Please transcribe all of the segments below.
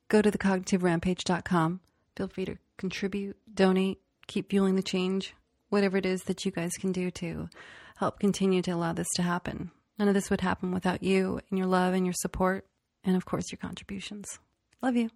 go to thecognitiveRampage.com. Feel free to contribute, donate, keep fueling the change, whatever it is that you guys can do to help continue to allow this to happen. None of this would happen without you and your love and your support, and of course your contributions. Love you.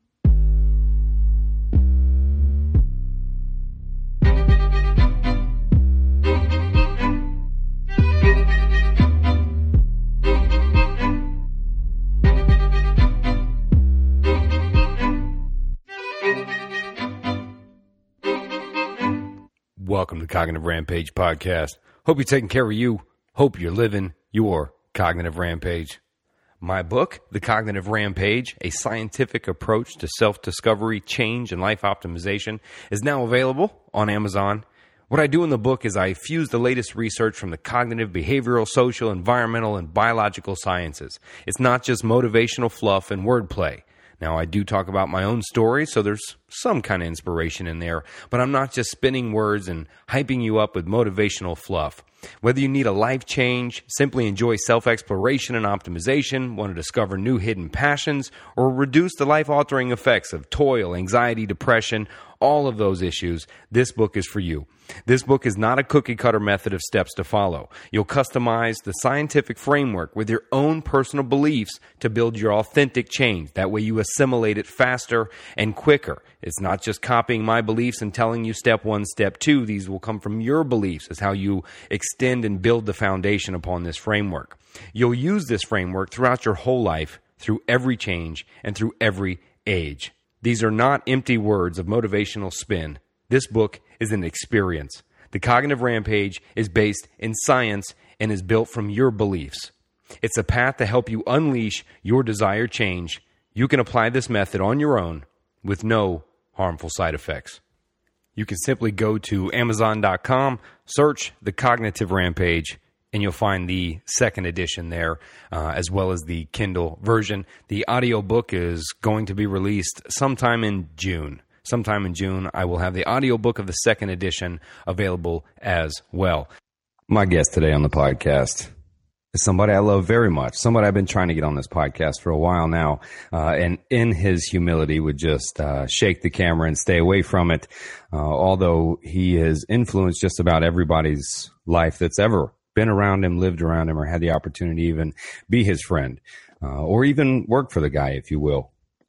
Welcome to Cognitive Rampage Podcast. Hope you're taking care of you. Hope you're living your Cognitive Rampage. My book, The Cognitive Rampage, A Scientific Approach to Self-Discovery, Change, and Life Optimization, is now available on Amazon. What I do in the book is I fuse the latest research from the cognitive, behavioral, social, environmental, and biological sciences. It's not just motivational fluff and wordplay. Now, I do talk about my own story, so there's some kind of inspiration in there, but I'm not just spinning words and hyping you up with motivational fluff. Whether you need a life change, simply enjoy self-exploration and optimization, want to discover new hidden passions, or reduce the life-altering effects of toil, anxiety, depression, all of those issues, this book is for you. This book is not a cookie-cutter method of steps to follow. You'll customize the scientific framework with your own personal beliefs to build your authentic change. That way you assimilate it faster and quicker. It's not just copying my beliefs and telling you step one, step two. These will come from your beliefs as how you extend and build the foundation upon this framework. You'll use this framework throughout your whole life, through every change, and through every age. These are not empty words of motivational spin. This book is an experience. The Cognitive Rampage is based in science and is built from your beliefs. It's a path to help you unleash your desired change. You can apply this method on your own with no harmful side effects. You can simply go to Amazon.com, search The Cognitive Rampage, and you'll find the second edition there, as well as the Kindle version. The audiobook is going to be released sometime in June. Sometime in June, I will have the audiobook of the second edition available as well. My guest today on the podcast is somebody I love very much, somebody I've been trying to get on this podcast for a while now, and in his humility would just shake the camera and stay away from it, although he has influenced just about everybody's life that's ever been around him, lived around him, or had the opportunity to even be his friend, or even work for the guy, if you will.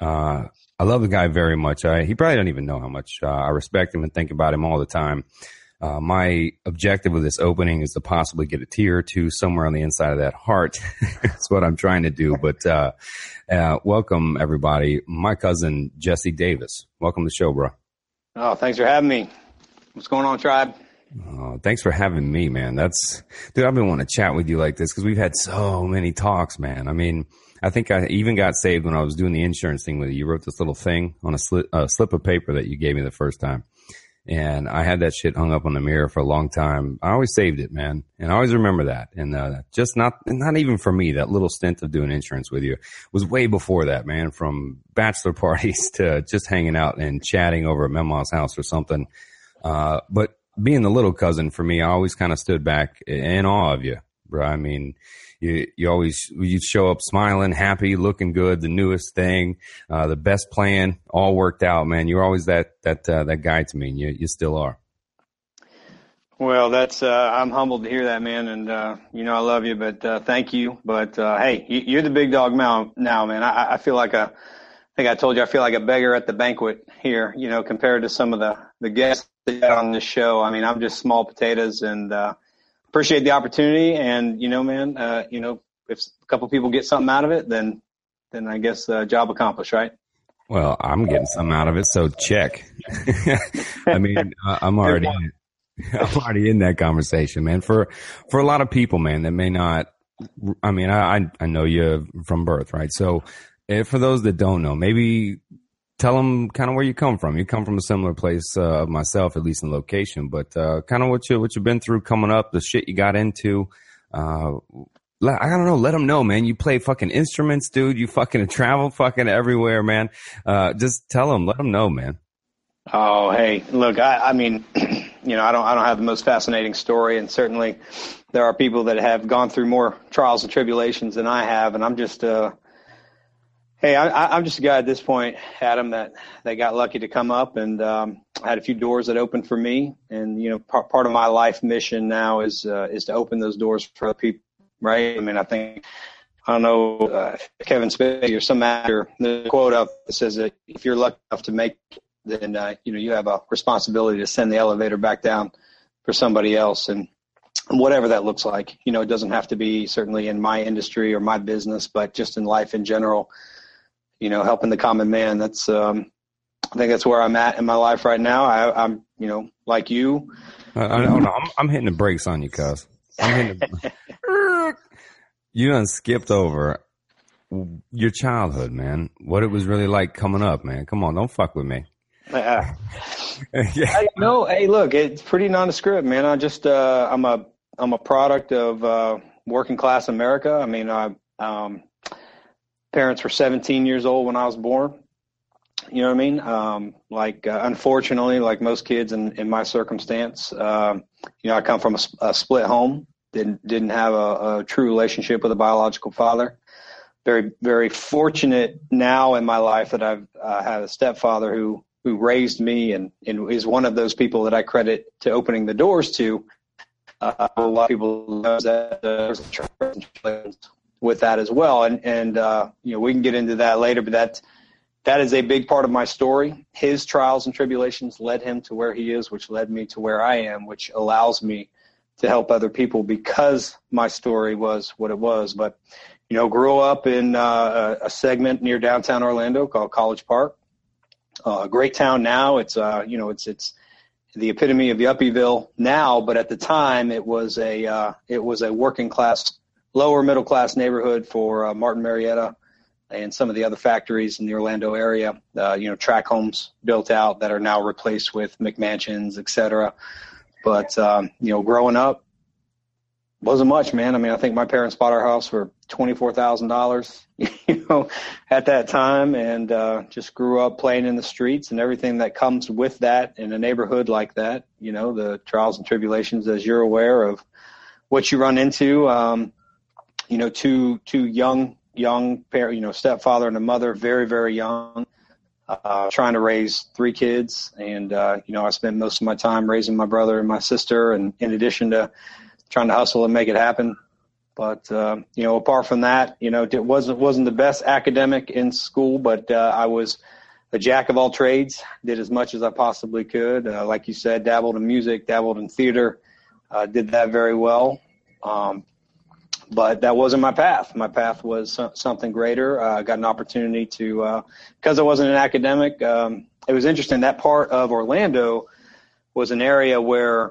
I love the guy very much. He probably doesn't even know how much I respect him and think about him all the time. My objective with this opening is to possibly get a tear or two somewhere on the inside of that heart. That's what I'm trying to do. But welcome, everybody. My cousin, Jesse Davis. Welcome to the show, bro. Oh, thanks for having me. What's going on, tribe? Thanks for having me, man. Dude, I've been wanting to chat with you like this because we've had so many talks, man. I mean, I think I even got saved when I was doing the insurance thing with you. You wrote this little thing on a slip of paper that you gave me the first time. And I had that shit hung up on the mirror for a long time. I always saved it, man. And I always remember that. And just not even for me, that little stint of doing insurance with you was way before that, man, from bachelor parties to just hanging out and chatting over at Mema's house or something. But being the little cousin for me, I always kind of stood back in awe of you, bro. I mean, you show up smiling, happy, looking good, the newest thing, the best plan, all worked out, man. You're always that guy to me, and you still are. Well, that's I'm humbled to hear that, man, and I love you, but thank you. But hey, you're the big dog now, man. I feel like I think I told you I feel like a beggar at the banquet here, compared to some of the guests that you got on this show. I mean, I'm just small potatoes, and appreciate the opportunity. And man, if a couple people get something out of it, then I guess job accomplished, right? Well, I'm getting something out of it, so check. I mean, I'm already in that conversation, man. For a lot of people, man, that may not. I mean, I know you from birth, right? So, for those that don't know, maybe tell them kind of where you come from. You come from a similar place of myself, at least in location, but kind of what you've been through coming up, the shit you got into. I don't know. Let them know, man. You play fucking instruments, dude. You fucking travel fucking everywhere, man. Just tell them. Let them know, man. Oh, hey, look, I mean, I don't have the most fascinating story, and certainly there are people that have gone through more trials and tribulations than I have, and I'm just Hey, I'm just a guy at this point, Adam, that got lucky to come up, and I had a few doors that opened for me. And, you know, part of my life mission now is to open those doors for other people, right? I mean, I don't know, Kevin Spacey or some actor, the quote up that says that if you're lucky enough to make it, then, you know, you have a responsibility to send the elevator back down for somebody else. And whatever that looks like, you know, it doesn't have to be certainly in my industry or my business, but just in life in general, you know, helping the common man. That's, I think that's where I'm at in my life right now. I'm, you know, like you. I'm hitting the brakes on you, cuz. You done skipped over your childhood, man. What it was really like coming up, man. Come on, don't fuck with me. Yeah. No, hey, look, it's pretty nondescript, man. I just, I'm a product of working class America. I mean, parents were 17 years old when I was born. You know what I mean? Unfortunately, like most kids in my circumstance, you know, I come from a split home. Didn't have a true relationship with a biological father. Very, very fortunate now in my life that I've had a stepfather who raised me and is one of those people that I credit to opening the doors to. A lot of people know that there's with that as well. And you know, we can get into that later, but that is a big part of my story. His trials and tribulations led him to where he is, which led me to where I am, which allows me to help other people because my story was what it was. But, you know, grew up in a segment near downtown Orlando called College Park. A great town now. It's you know, it's the epitome of Yuppieville now, but at the time it was a working class, lower middle class neighborhood for Martin Marietta and some of the other factories in the Orlando area. You know, track homes built out that are now replaced with McMansions, et cetera. But you know, growing up wasn't much, man. I mean, I think my parents bought our house for $24,000, you know, at that time, and just grew up playing in the streets and everything that comes with that in a neighborhood like that. You know, the trials and tribulations, as you're aware of, what you run into. You know, two young parents, you know, stepfather and a mother, very, very young, trying to raise 3 kids, and you know, I spent most of my time raising my brother and my sister, and in addition to trying to hustle and make it happen. But, you know, apart from that, you know, it wasn't the best academic in school, but I was a jack of all trades, did as much as I possibly could. Like you said, dabbled in music, dabbled in theater, did that very well. But that wasn't my path. My path was something greater. I got an opportunity to, because I wasn't an academic, it was interesting. That part of Orlando was an area where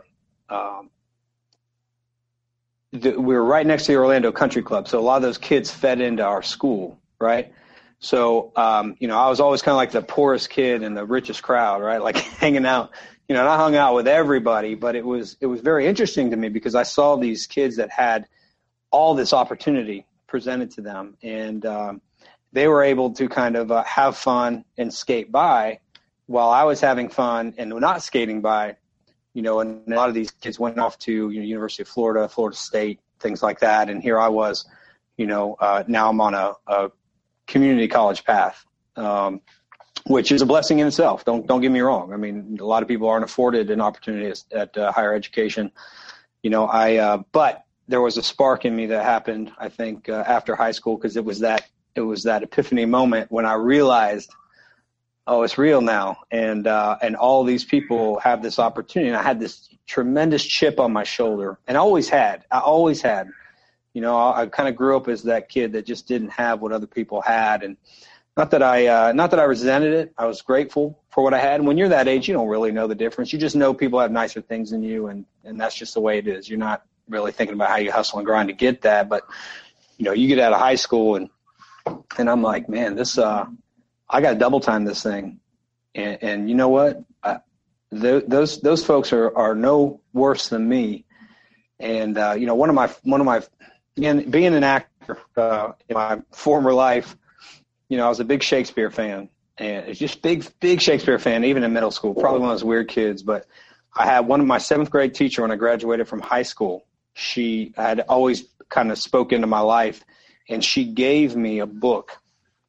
we were right next to the Orlando Country Club. So a lot of those kids fed into our school, right? So, you know, I was always kind of like the poorest kid in the richest crowd, right? Like hanging out, you know, and I hung out with everybody, but it was very interesting to me because I saw these kids that had all this opportunity presented to them, and they were able to kind of have fun and skate by while I was having fun and not skating by. You know, and a lot of these kids went off to, you know, University of Florida, Florida State, things like that. And here I was, you know, now I'm on a community college path, which is a blessing in itself. Don't get me wrong. I mean, a lot of people aren't afforded an opportunity at higher education. You know, but there was a spark in me that happened, I think, after high school, because it was that epiphany moment when I realized, oh, it's real now. And all these people have this opportunity. And I had this tremendous chip on my shoulder, and I always had, you know, I kind of grew up as that kid that just didn't have what other people had. And not that I resented it. I was grateful for what I had. And when you're that age, you don't really know the difference. You just know people have nicer things than you. And that's just the way it is. You're not really thinking about how you hustle and grind to get that. But, you know, you get out of high school and I'm like, man, this, I got to double time this thing. And you know what? Those folks are no worse than me. And, you know, one of my, being an actor, in my former life, you know, I was a big Shakespeare fan, and it's just big Shakespeare fan, even in middle school, probably one of those weird kids. But I had one of my 7th grade teacher when I graduated from high school. She had always kind of spoke into my life, and she gave me a book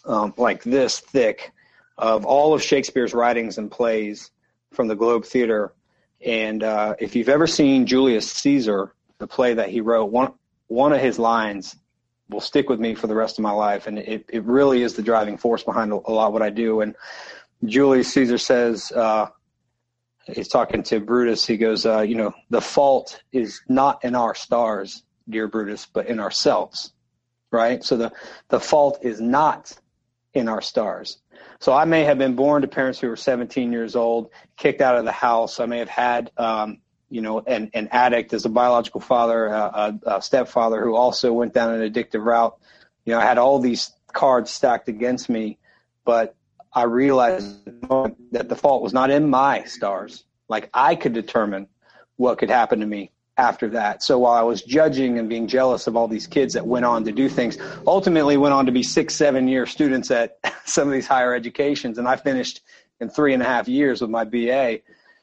like this thick of all of Shakespeare's writings and plays from the Globe Theater. And if you've ever seen Julius Caesar, the play that he wrote, one of his lines will stick with me for the rest of my life. And it really is the driving force behind a lot of what I do. And Julius Caesar says, he's talking to Brutus. He goes, the fault is not in our stars, dear Brutus, but in ourselves. Right? So the fault is not in our stars. So I may have been born to parents who were 17 years old, kicked out of the house. I may have had, an addict as a biological father, a stepfather who also went down an addictive route. I had all these cards stacked against me, but I realized that the fault was not in my stars. Like, I could determine what could happen to me after that. So while I was judging and being jealous of all these kids that went on to do things, ultimately went on to be 6-7 year students at some of these higher educations, and I finished in 3.5 years with my BA,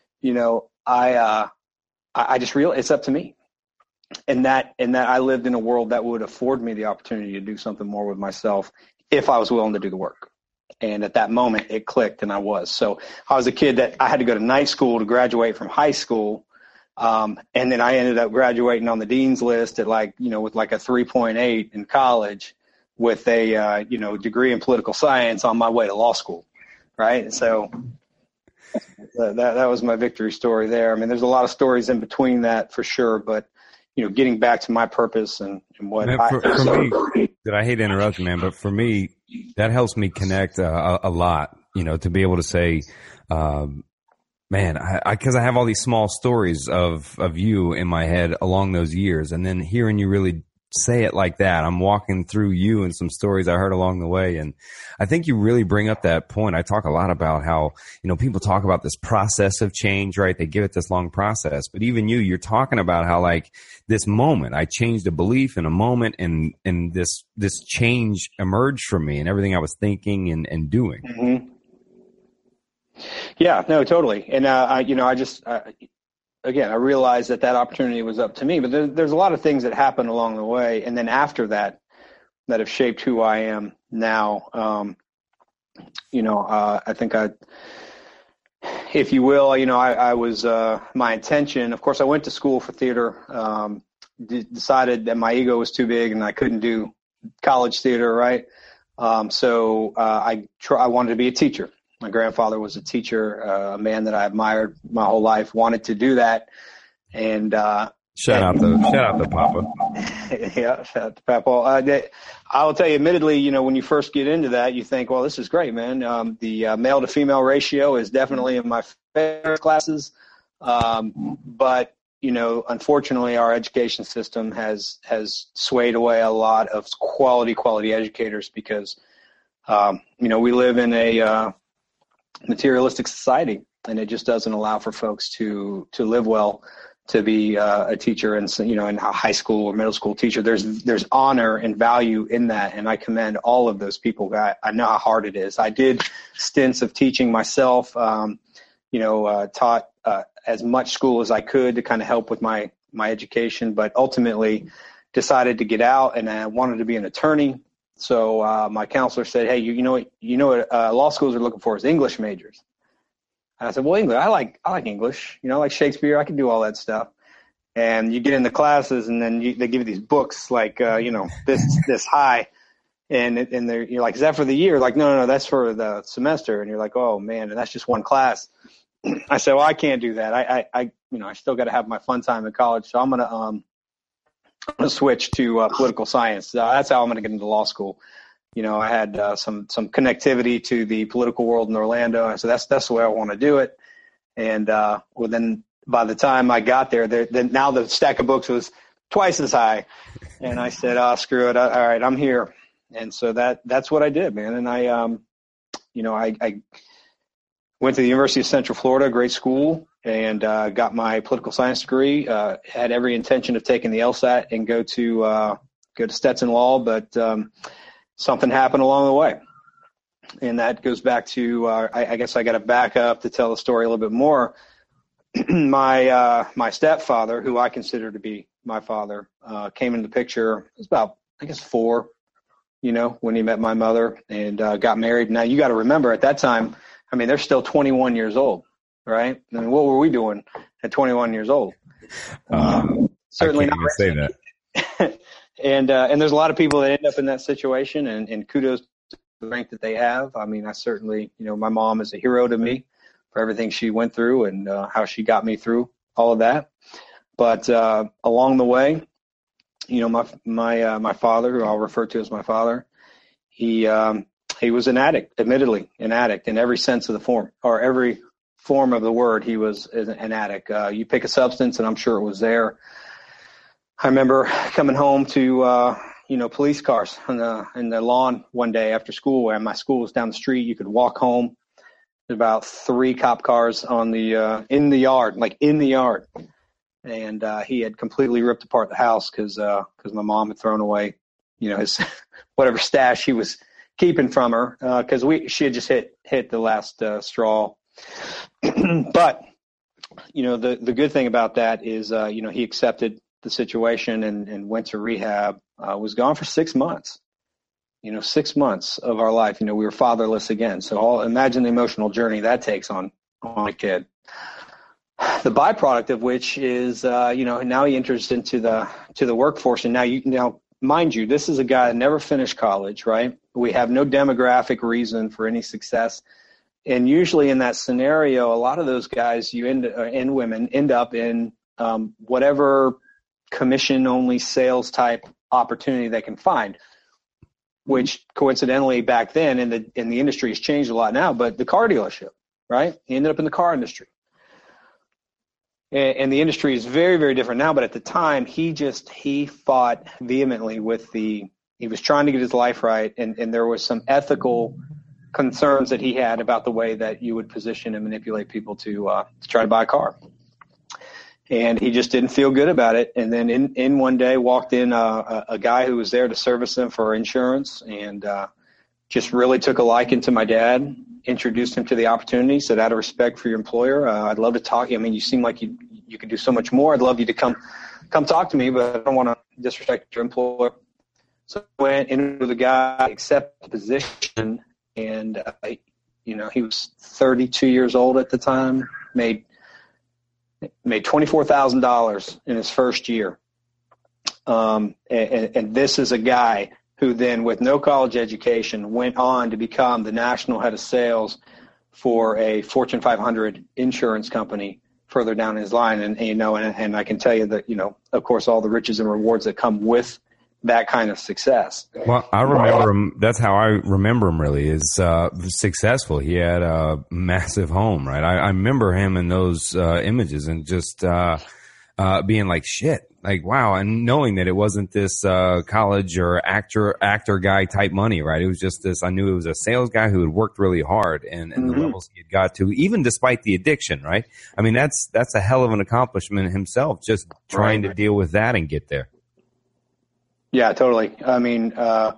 I just realized it's up to me. And that I lived in a world that would afford me the opportunity to do something more with myself if I was willing to do the work. And at that moment it clicked, and I was. So I was a kid that I had to go to night school to graduate from high school. And then I ended up graduating on the dean's list at with like a 3.8 in college with a, degree in political science on my way to law school. Right. So that was my victory story there. I mean, there's a lot of stories in between that for sure, but getting back to my purpose and what man, for me, that I hate to interrupt you, man, but for me, that helps me connect a lot, to be able to say, man, because I have all these small stories of you in my head along those years, and then hearing you really say it like that, I'm walking through you and some stories I heard along the way, and I think you really bring up that point. I talk a lot about how, people talk about this process of change, right? They give it this long process, but even you're talking about how, like, this moment, I changed a belief in a moment, and this change emerged from me and everything I was thinking and doing. Mm-hmm. Yeah, no, totally. And, I realized that opportunity was up to me, but there's a lot of things that happened along the way. And then after that have shaped who I am now. I think if you will, I was, my intention, of course, I went to school for theater, decided that my ego was too big and I couldn't do college theater. Right. So I wanted to be a teacher. My grandfather was a teacher, a man that I admired my whole life, wanted to do that. And, shout out to Papa. Yeah. Shout out to Papa. I will tell you, admittedly, when you first get into that, you think, well, this is great, man. The male to female ratio is definitely in my favorite classes. But, unfortunately our education system has swayed away a lot of quality educators because, we live in a, materialistic society, and it just doesn't allow for folks to live well, to be a teacher and in a high school or middle school teacher. There's honor and value in that, and I commend all of those people. I know how hard it is. I did stints of teaching myself, taught as much school as I could to kind of help with my education, but ultimately decided to get out, and I wanted to be an attorney. So my counselor said, hey, you know what law schools are looking for is English majors. And I said, well, English, I like English, I like Shakespeare, I can do all that stuff. And you get into classes, and then they give you these books like, this high, and you're like, is that for the year? Like, no, that's for the semester. And you're like, oh man, and that's just one class. I said, well, I can't do that. I still got to have my fun time in college. So I'm going to switch to political science. That's how I'm going to get into law school. I had some connectivity to the political world in Orlando. I said, that's the way I want to do it. And then by the time I got there, now the stack of books was twice as high. And I said, oh, screw it. All right, I'm here. And so that's what I did, man. And I went to the University of Central Florida, great school, and got my political science degree. Had every intention of taking the LSAT and go to Stetson Law, but something happened along the way. And that goes back to, I guess I got to back up to tell the story a little bit more. My stepfather, who I consider to be my father, came into the picture. It was about, I guess, 4 when he met my mother and got married. Now, you got to remember at that time, I mean, they're still 21 years old, right? I mean, what were we doing at 21 years old? Certainly not. Say that. And there's a lot of people that end up in that situation, and kudos to the rank that they have. I mean, I certainly, my mom is a hero to me for everything she went through and how she got me through all of that. But along the way, my father, who I'll refer to as my father, he was an addict, admittedly an addict in every sense of the form, or every form of the word. He was an addict. You pick a substance, and I'm sure it was there. I remember coming home to police cars in the lawn one day after school, where my school was down the street. You could walk home. There's about 3 cop cars on the in the yard. And he had completely ripped apart the house because my mom had thrown away, his whatever stash he was keeping from her, because she had just hit the last straw. But the good thing about that is he accepted the situation and went to rehab. Was gone for 6 months. 6 months of our life. We were fatherless again. So imagine the emotional journey that takes on a kid. The byproduct of which is, now he enters into the workforce, and now, mind you, this is a guy that never finished college, right? We have no demographic reason for any success, and usually in that scenario, a lot of those guys and women end up in whatever commission-only sales type opportunity they can find. Which coincidentally back then in the industry has changed a lot now, but the car dealership, right? He ended up in the car industry. And the industry is very, very different now, but at the time he fought vehemently he was trying to get his life right, and there was some ethical concerns that he had about the way that you would position and manipulate people to try to buy a car. And he just didn't feel good about it. And then in one day walked in a guy who was there to service them for insurance, and just really took a liking to my dad, introduced him to the opportunity, said, out of respect for your employer, I'd love to talk. I mean, you seem like you could do so much more. I'd love you to come talk to me, but I don't want to disrespect your employer. So I went in with the guy, accepted the position, and, he was 32 years old at the time, made $24,000 in his first year. And this is a guy who then, with no college education, went on to become the national head of sales for a Fortune 500 insurance company further down his line. And I can tell you that, of course, all the riches and rewards that come with that kind of success. Well, I remember him. That's how I remember him, really, is successful. He had a massive home, right? I remember him in those images and just being like, shit, like, wow. And knowing that it wasn't this college or actor guy type money, right? It was just this, I knew it was a sales guy who had worked really hard and the levels he had got to, even despite the addiction, right? I mean, that's a hell of an accomplishment himself, just trying to deal with that and get there. Yeah, totally. I mean,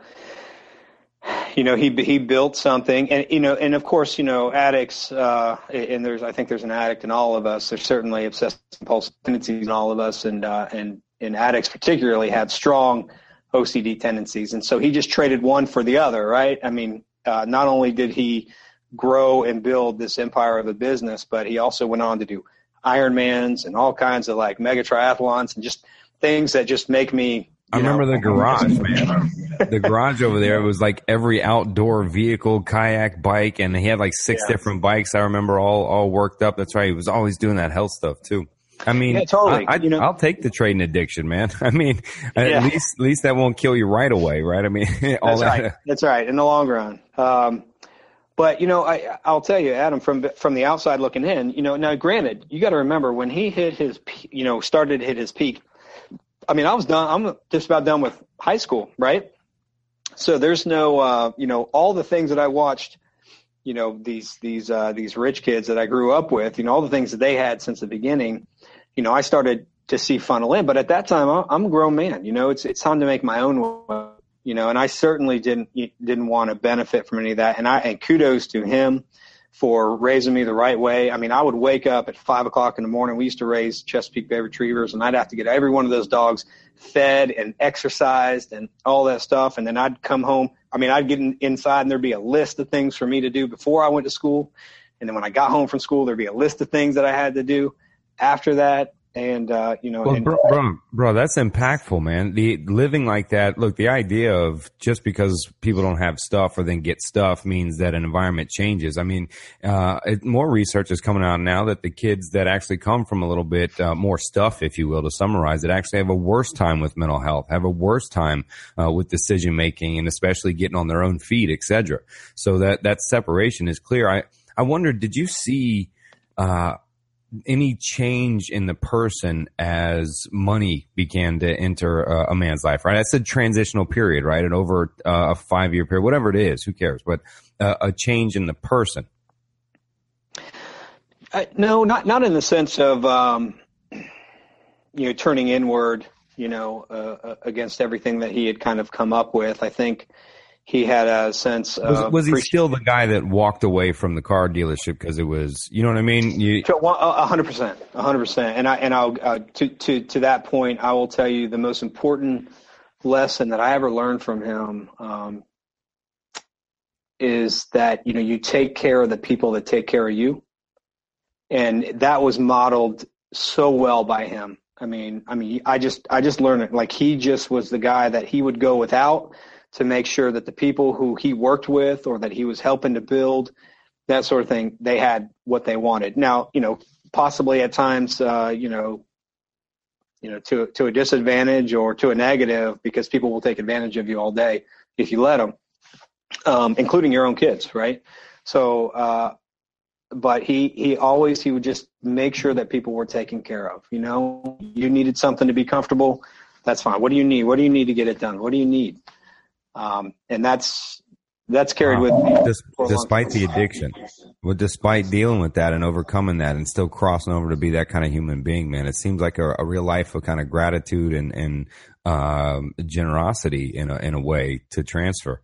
he built something, and of course, addicts, and I think there's an addict in all of us. There's certainly obsessive compulsive tendencies in all of us, and addicts particularly have strong OCD tendencies. And so he just traded one for the other, right? I mean, not only did he grow and build this empire of a business, but he also went on to do Ironmans and all kinds of like mega triathlons and just things that just make me, I remember the garage, man. The garage over there was like every outdoor vehicle, kayak, bike, and he had like 6 different bikes. I remember all worked up. That's right. He was always doing that health stuff too. I mean, yeah, totally. I'll take the trading addiction, man. I mean, at least that won't kill you right away, right? I mean, That's right. In the long run. But I'll tell you, Adam, from the outside looking in, now granted, you got to remember when he hit his, started to hit his peak. I mean, I was done. I'm just about done with high school, right? So there's no, all the things that I watched, these rich kids that I grew up with, all the things that they had since the beginning, I started to see funnel in. But at that time, I'm a grown man. It's time to make my own way, and I certainly didn't want to benefit from any of that. And kudos to him for raising me the right way. I mean, I would wake up at 5 o'clock in the morning. We used to raise Chesapeake Bay Retrievers, and I'd have to get every one of those dogs fed and exercised and all that stuff. And then I'd come home. I mean, I'd get inside and there'd be a list of things for me to do before I went to school. And then when I got home from school, there'd be a list of things that I had to do after that. And, bro, that's impactful, man. The living like that. Look, the idea of just because people don't have stuff or then get stuff means that an environment changes. I mean, more research is coming out now that the kids that actually come from a little bit more stuff, if you will, to summarize it, actually have a worse time with mental health, have a worse time with decision making, and especially getting on their own feet, etc. So that separation is clear. I wonder, did you see any change in the person as money began to enter a man's life, right? That's a transitional period, right? And over a 5-year period, whatever it is, who cares? But a change in the person. No, not in the sense of, turning inward, against everything that he had kind of come up with. I think he had a sense of... Was he still the guy that walked away from the car dealership because it was, you know what I mean? 100%. And I'll to that point, I will tell you the most important lesson that I ever learned from him is that, you take care of the people that take care of you. And that was modeled so well by him. I mean, I just learned it. Like, he just was the guy that he would go without to make sure that the people who he worked with or that he was helping to build, that sort of thing, they had what they wanted. Now, possibly at times, to a disadvantage or to a negative, because people will take advantage of you all day if you let them, including your own kids, right? So, but he would just make sure that people were taken care of. You needed something to be comfortable. That's fine. What do you need? What do you need to get it done? What do you need? And that's carried with me. Despite the addiction, despite dealing with that and overcoming that and still crossing over to be that kind of human being, man, it seems like a real life of kind of gratitude and generosity in a way to transfer.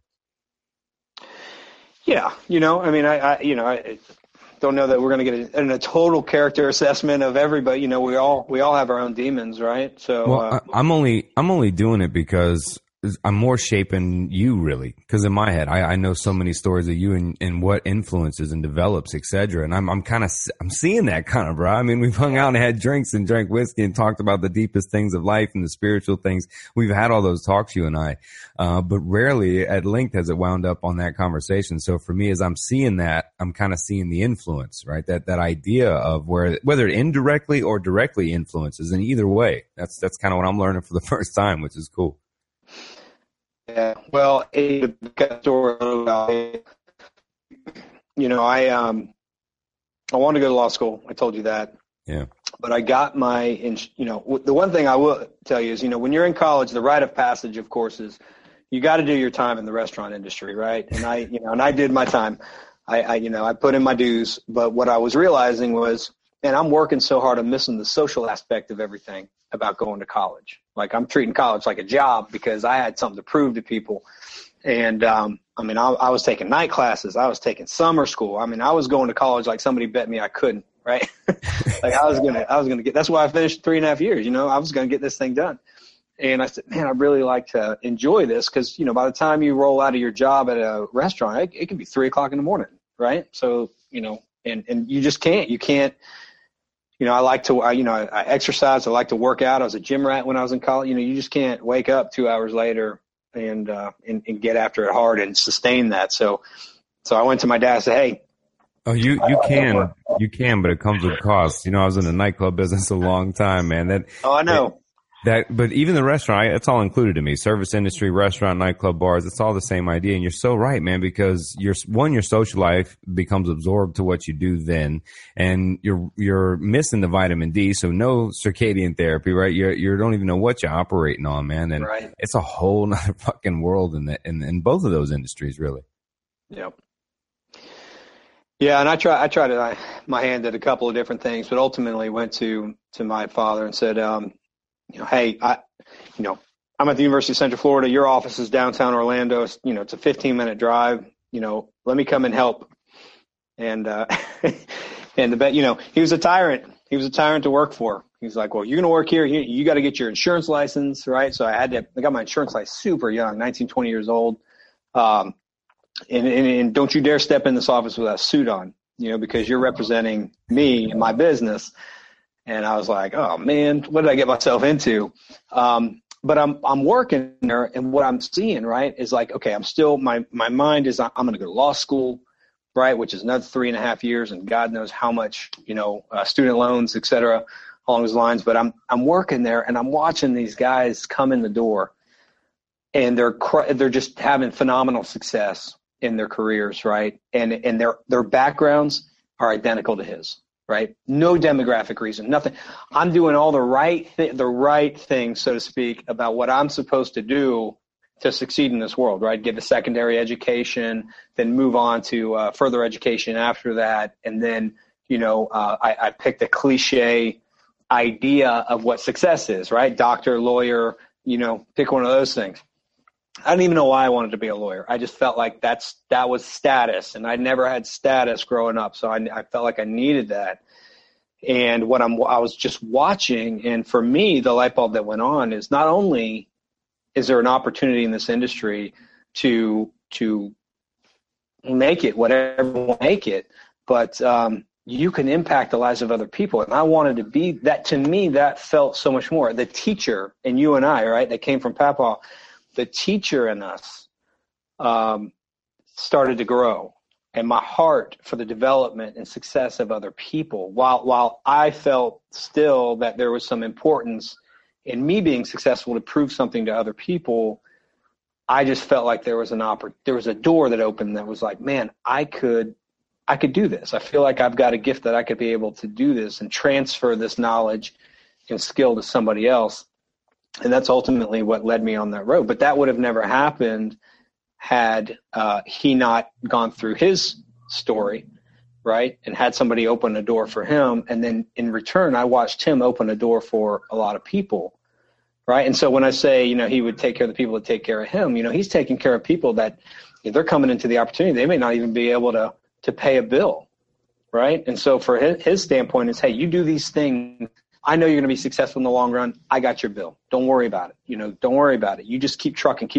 Yeah. I don't know that we're going to get a total character assessment of everybody. We all have our own demons, right? So, I'm only doing it because I'm more shaping you, really, because in my head, I know so many stories of you and what influences and develops, etc. And I'm seeing that kind of, bro. I mean, we've hung out and had drinks and drank whiskey and talked about the deepest things of life and the spiritual things. We've had all those talks, you and I, but rarely at length has it wound up on that conversation. So for me, as I'm seeing that, I'm kind of seeing the influence, right? That idea of whether it indirectly or directly influences, in either way, that's kind of what I'm learning for the first time, which is cool. Yeah, well, I wanted to go to law school. I told you that. Yeah. But I got the one thing I will tell you is, when you're in college, the rite of passage, of course, is you got to do your time in the restaurant industry, right? And I did my time. I put in my dues. But what I was realizing was, and I'm working so hard, I'm missing the social aspect of everything about going to college. Like, I'm treating college like a job because I had something to prove to people. And, I was taking night classes. I was taking summer school. I was going to college like somebody bet me I couldn't, right? Like, I was going to get, that's why I finished 3.5 years. I was going to get this thing done. And I said, man, I'd really like to enjoy this. Cause by the time you roll out of your job at a restaurant, it can be 3 o'clock in the morning. Right. So, and you just can't, I like to, I exercise. I like to work out. I was a gym rat when I was in college. You just can't wake up 2 hours later and get after it hard and sustain that. So I went to my dad and said, hey. Oh, you can, but it comes with costs. I was in the nightclub business a long time, man. I know. But even the restaurant, it's all included to me. Service industry, restaurant, nightclub, bars, it's all the same idea. And you're so right, man, because your social life becomes absorbed to what you do then. And you're missing the vitamin D. So no circadian therapy, right? You don't even know what you're operating on, man. And right. It's a whole nother fucking world in both of those industries, really. Yep. Yeah. And I tried my hand at a couple of different things, but ultimately went to my father and said, hey, I'm at the University of Central Florida. Your office is downtown Orlando. It's a 15-minute drive. Let me come and help And, and he was a tyrant. He was a tyrant to work for. He's like, well, you're going to work here. You got to get your insurance license, right? So I got my insurance license super young, 19, 20 years old. And don't you dare step in this office with a suit on, because you're representing me and my business. And I was like, oh man, what did I get myself into? But I'm working there, and what I'm seeing, right, is like, okay, I'm still, my mind is, I'm going to go to law school, right, which is another 3.5 years, and God knows how much, student loans, et cetera, along those lines. But I'm working there, and I'm watching these guys come in the door, and they're just having phenomenal success in their careers, right? And their backgrounds are identical to his, right? No demographic reason, nothing. I'm doing all the right things, so to speak, about what I'm supposed to do to succeed in this world, right? Get a secondary education, then move on to further education after that. And then, I picked a cliche idea of what success is, right? Doctor, lawyer, pick one of those things. I didn't even know why I wanted to be a lawyer. I just felt like that was status, and I never had status growing up. So I felt like I needed that. And I was just watching, and for me, the light bulb that went on is not only is there an opportunity in this industry to make it whatever you want to make it, but you can impact the lives of other people. And I wanted to be that. To me, that felt so much more. The teacher and you and I, right, that came from Papa, the teacher in us started to grow, and my heart for the development and success of other people, while I felt still that there was some importance in me being successful to prove something to other people, I just felt like there was a door that opened that was like, man, I could do this. I feel like I've got a gift that I could be able to do this and transfer this knowledge and skill to somebody else. And that's ultimately what led me on that road. But that would have never happened had he not gone through his story, right, and had somebody open a door for him. And then in return, I watched him open a door for a lot of people, right? And so when I say, he would take care of the people that take care of him, he's taking care of people that they're coming into the opportunity. They may not even be able to pay a bill, right? And so for his standpoint is, hey, you do these things. I know you're going to be successful in the long run. I got your bill. Don't worry about it. Don't worry about it. You just keep trucking.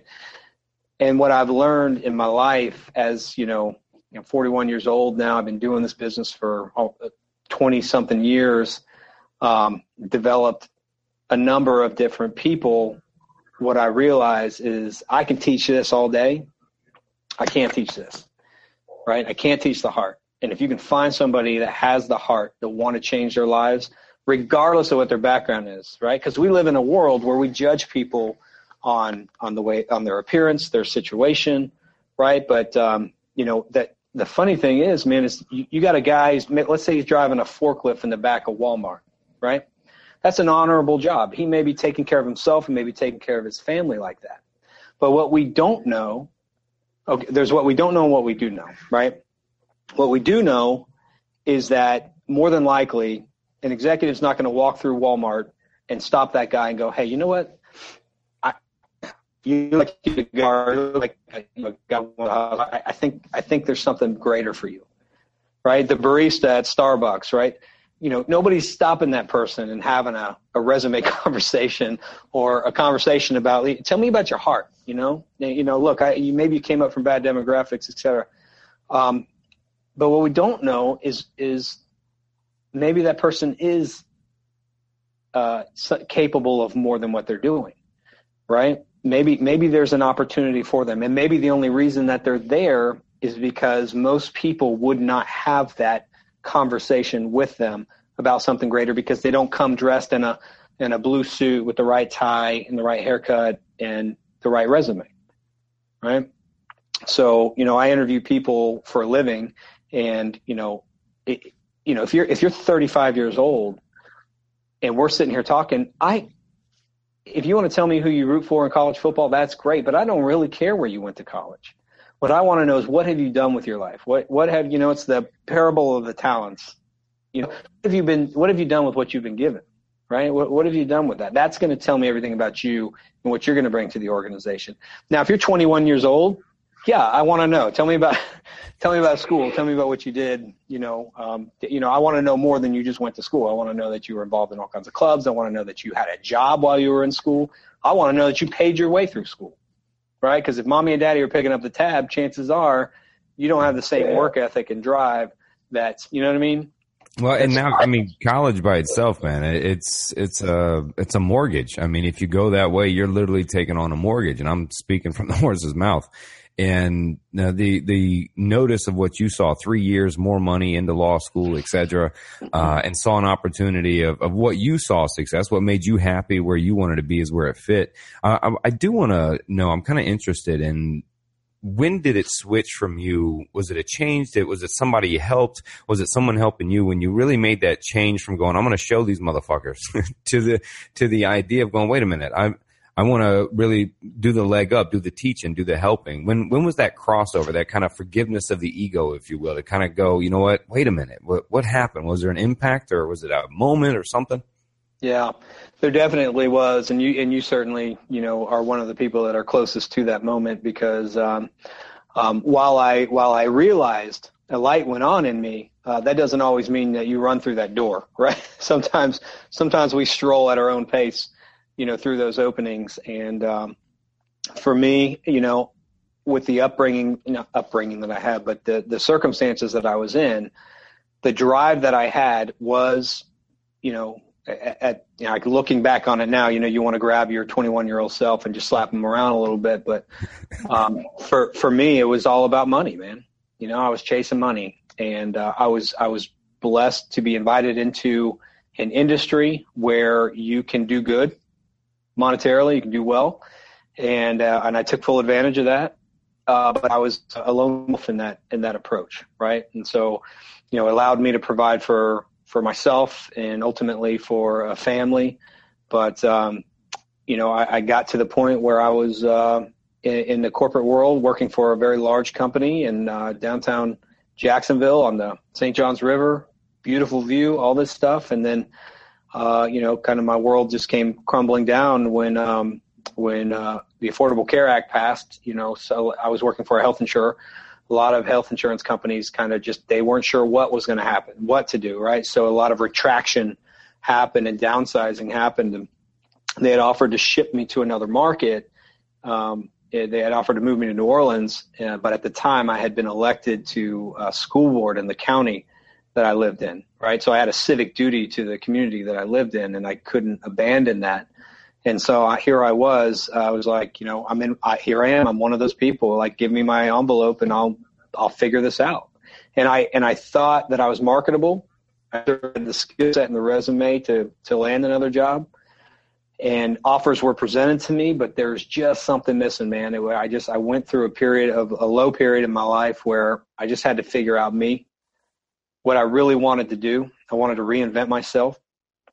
And what I've learned in my life as, I'm 41 years old now. I've been doing this business for 20 something years, developed a number of different people. What I realize is I can teach this all day. I can't teach this, right? I can't teach the heart. And if you can find somebody that has the heart that want to change their lives, regardless of what their background is, right? Because we live in a world where we judge people on their appearance, their situation, right? But that the funny thing is, man, is you got a guy. Let's say he's driving a forklift in the back of Walmart, right? That's an honorable job. He may be taking care of himself and maybe taking care of his family like that. But what we don't know, there's what we don't know and what we do know, right? What we do know is that more than likely, an executive's not going to walk through Walmart and stop that guy and go, hey, you know what? I think there's something greater for you, right? The barista at Starbucks, right? Nobody's stopping that person and having a resume conversation or a conversation about, tell me about your heart, look, maybe you came up from bad demographics, et cetera. But what we don't know is maybe that person is capable of more than what they're doing, right? Maybe there's an opportunity for them. And maybe the only reason that they're there is because most people would not have that conversation with them about something greater because they don't come dressed in a blue suit with the right tie and the right haircut and the right resume, right? So, I interview people for a living, and, if you're 35 years old and we're sitting here talking, if you want to tell me who you root for in college football, that's great, but I don't really care where you went to college. What I want to know is, what have you done with your life? What have, it's the parable of the talents. What have you done with what you've been given, right? What have you done with that? That's going to tell me everything about you and what you're going to bring to the organization. Now, if you're 21 years old Yeah, I want to know. Tell me about school. Tell me about what you did. I want to know more than you just went to school. I want to know that you were involved in all kinds of clubs. I want to know that you had a job while you were in school. I want to know that you paid your way through school, right? Because if mommy and daddy are picking up the tab, chances are you don't have the same work ethic and drive. That's, you know what I mean? Well, and now, I mean, college by itself, man, it's a mortgage. I mean, if you go that way, you're literally taking on a mortgage, and I'm speaking from the horse's mouth. And the notice of what you saw, 3 years, more money into law school, et cetera, and saw an opportunity of what you saw success, what made you happy, where you wanted to be is where it fit. I do want to know, I'm kind of interested in, when did it switch from you? Was it a change? Was it somebody you helped? Was it someone helping you when you really made that change from going, I'm going to show these motherfuckers to the idea of going, wait a minute, I want to really do the leg up, do the teaching, do the helping. When was that crossover, that kind of forgiveness of the ego, if you will, to kind of go, you know what, wait a minute, what happened? Was there an impact, or was it a moment or something? Yeah, there definitely was. And you certainly, are one of the people that are closest to that moment, because while I realized a light went on in me, that doesn't always mean that you run through that door, right? Sometimes we stroll at our own pace, through those openings. And for me, with the upbringing that I had, but the circumstances that I was in, the drive that I had was, looking back on it now, you want to grab your 21-year-old self and just slap him around a little bit. But for me, it was all about money, man. I was chasing money, and I was blessed to be invited into an industry where you can do good monetarily, you can do well, and I took full advantage of that. But I was a lone wolf in that approach, right? And so, it allowed me to provide for myself and ultimately for a family. But, I got to the point where I was in the corporate world working for a very large company in downtown Jacksonville on the St. Johns River, beautiful view, all this stuff. And then, kind of my world just came crumbling down when the Affordable Care Act passed, so I was working for a health insurer. A lot of health insurance companies kind of they weren't sure what was going to happen, what to do, right? So a lot of retraction happened and downsizing happened. And they had offered to ship me to another market. They had offered to move me to New Orleans, but at the time I had been elected to a school board in the county that I lived in, right? So I had a civic duty to the community that I lived in, and I couldn't abandon that. And so here I was like, here I am. I'm one of those people, like, give me my envelope and I'll figure this out. And I thought that I was marketable. I had the skill set and the resume to land another job, and offers were presented to me, but there's just something missing, man. I went through a low period in my life where I just had to figure out me, what I really wanted to do. I wanted to reinvent myself.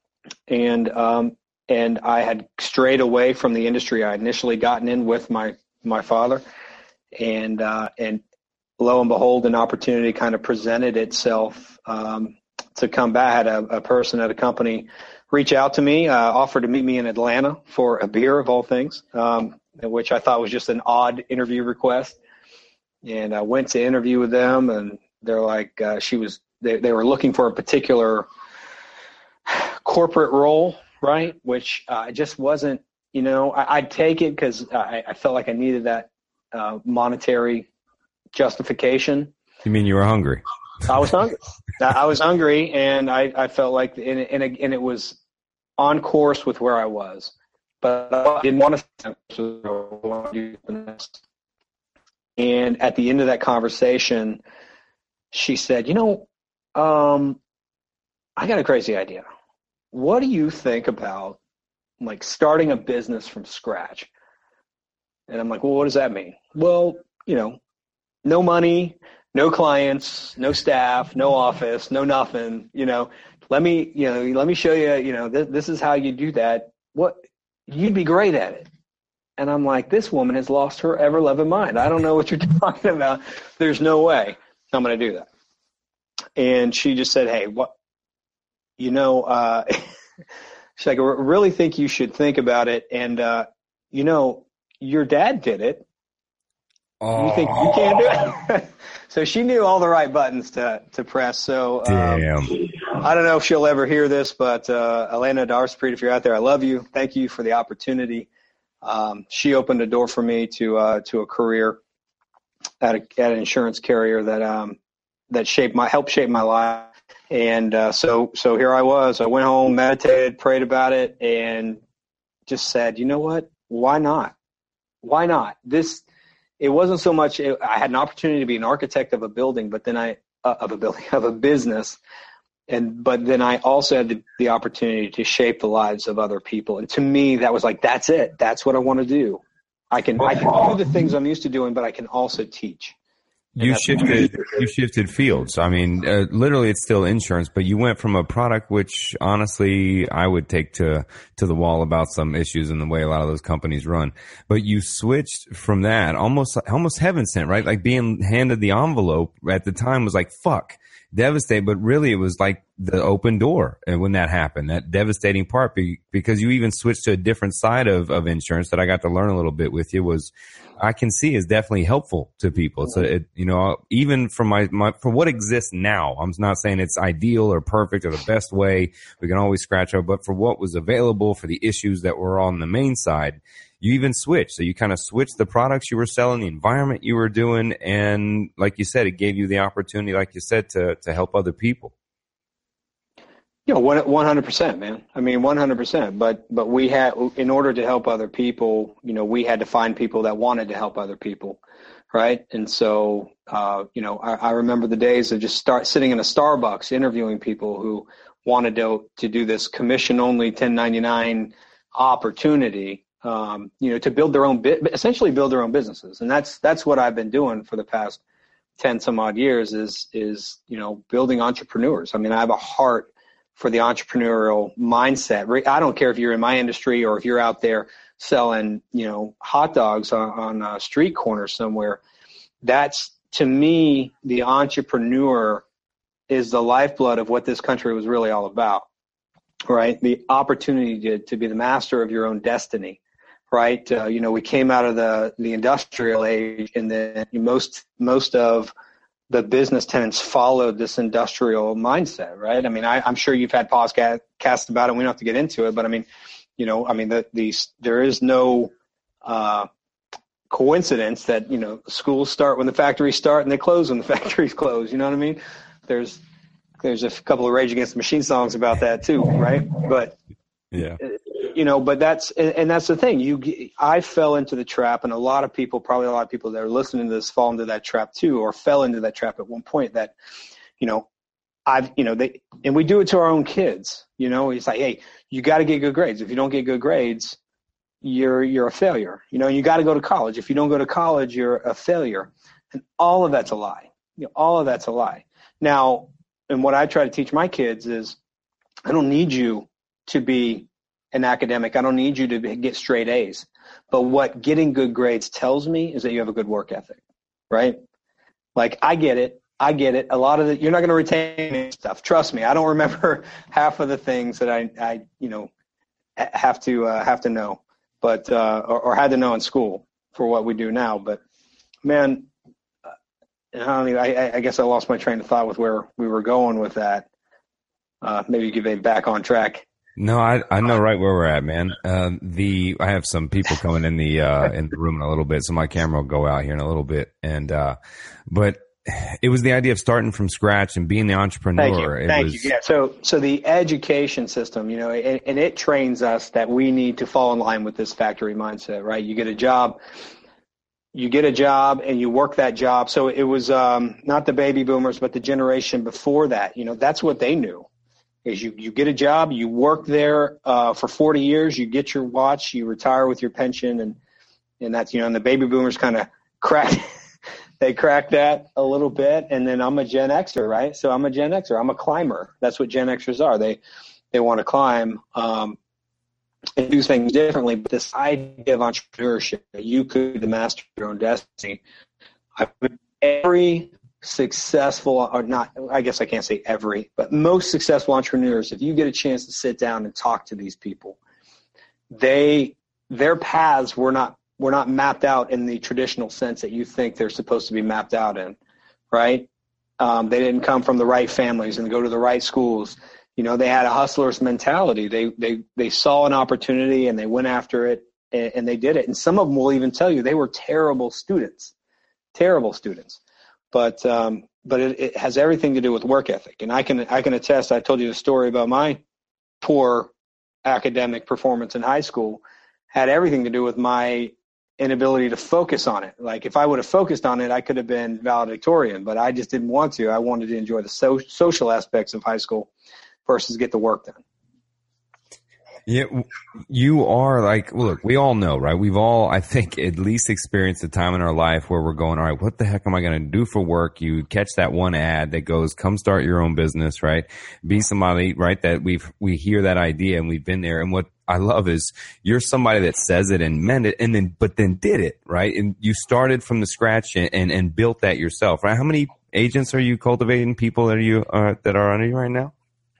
And I had strayed away from the industry I initially gotten in with my father, and lo and behold, an opportunity kind of presented itself to come back. I had a person at a company reach out to me, offered to meet me in Atlanta for a beer, of all things, which I thought was just an odd interview request. And I went to interview with them, and they're like, they were looking for a particular corporate role, right? Which just wasn't, I'd take it because I felt like I needed that monetary justification. You mean you were hungry? I was hungry. I was hungry, and I felt like, and it was on course with where I was, but I didn't want to do the next. And at the end of that conversation, she said, I got a crazy idea. What do you think about, like, starting a business from scratch? And I'm like, well, what does that mean? Well, no money, no clients, no staff, no office, no nothing, let me show you, this is how you do that. You'd be great at it. And I'm like, this woman has lost her ever-loving mind. I don't know what you're talking about. There's no way I'm going to do that. And she just said, hey, she's like, I really think you should think about it. And, your dad did it. You think you can't do it? So she knew all the right buttons to press. So Damn. I don't know if she'll ever hear this, but Elena Darsprit, if you're out there, I love you. Thank you for the opportunity. She opened a door for me to a career at an insurance carrier that helped shape my life. And so here I was. I went home, meditated, prayed about it, and just said, you know what? Why not? Why not? It wasn't so much. I had an opportunity to be an architect of a building, but then of a business, but then I also had the opportunity to shape the lives of other people. And to me, that was like, that's it. That's what I want to do. I can do the things I'm used to doing, but I can also teach. You shifted fields. I mean, literally it's still insurance, but you went from a product which honestly I would take to the wall about some issues in the way a lot of those companies run. But you switched from that almost heaven sent, right? Like being handed the envelope at the time was like, fuck, devastating. But really it was like the open door. And when that happened, that devastating part, because you even switched to a different side of insurance that I got to learn a little bit with you, was I can see is definitely helpful to people. So even from for what exists now, I'm not saying it's ideal or perfect or the best way. We can always scratch out, but for what was available, for the issues that were on the main side, you even switched. So you kind of switched the products you were selling, the environment you were doing, and like you said, it gave you the opportunity, like you said, to help other people. 100%, man. I mean, 100%. But we had, in order to help other people, we had to find people that wanted to help other people, right? And so, I remember the days of just sitting in a Starbucks interviewing people who wanted to do this commission-only 1099 opportunity, to build their own essentially build their own businesses, and that's what I've been doing for the past 10 some odd years is building entrepreneurs. I mean, I have a heart for the entrepreneurial mindset. I don't care if you're in my industry or if you're out there selling, hot dogs on a street corner somewhere. That's, to me, the entrepreneur is the lifeblood of what this country was really all about, right? The opportunity to be the master of your own destiny, right? We came out of the industrial age, and then most of the business tenants followed this industrial mindset, right? I mean, I'm sure you've had podcasts about it. We don't have to get into it, but I mean, there is no coincidence that, schools start when the factories start and they close when the factories close. You know what I mean? There's a couple of Rage Against the Machine songs about that too, right? But yeah. But that's the thing. I fell into the trap, and probably a lot of people that are listening to this fall into that trap too, or fell into that trap at one point. That, and we do it to our own kids. It's like, hey, you got to get good grades. If you don't get good grades, you're a failure. You got to go to college. If you don't go to college, you're a failure. And all of that's a lie. All of that's a lie. Now, and what I try to teach my kids is, I don't need you to be an academic. I don't need you to get straight A's. But what getting good grades tells me is that you have a good work ethic, right? Like, I get it. A lot of you're not going to retain stuff. Trust me. I don't remember half of the things that I have to know, but or had to know in school for what we do now. But man, I guess I lost my train of thought with where we were going with that. Maybe get it back on track. No, I know right where we're at, man. I have some people coming in the room in a little bit, so my camera will go out here in a little bit. And but it was the idea of starting from scratch and being the entrepreneur. Thank you. Yeah. So the education system, and it trains us that we need to fall in line with this factory mindset, right? You get a job and you work that job. So it was not the baby boomers, but the generation before that. That's what they knew. Is you get a job, you work there for 40 years, you get your watch, you retire with your pension, and that's, and the baby boomers kind of cracked that a little bit. And then I'm a Gen Xer, right? So I'm a Gen Xer. I'm a climber. That's what Gen Xers are. They want to climb and do things differently. But this idea of entrepreneurship, you could master your own destiny. Every successful, or not, I guess I can't say every, but most successful entrepreneurs, if you get a chance to sit down and talk to these people, their paths were not were not mapped out in the traditional sense that you think they're supposed to be mapped out in, right? They didn't come from the right families and go to the right schools. They had a hustler's mentality. They saw an opportunity and they went after it and they did it. And some of them will even tell you they were terrible students. But it has everything to do with work ethic. And I can attest, I told you the story about my poor academic performance in high school had everything to do with my inability to focus on it. Like if I would have focused on it, I could have been valedictorian, but I just didn't want to. I wanted to enjoy the social aspects of high school versus get the work done. Yeah, you are like, look, we all know, right? We've all, I think, at least experienced a time in our life where we're going, all right, what the heck am I going to do for work? You catch that one ad that goes, come start your own business, right? Be somebody, right? That we hear that idea and we've been there. And what I love is you're somebody that says it and meant it but then did it, right? And you started from the scratch and built that yourself, right? How many agents are you cultivating, people that are under you right now?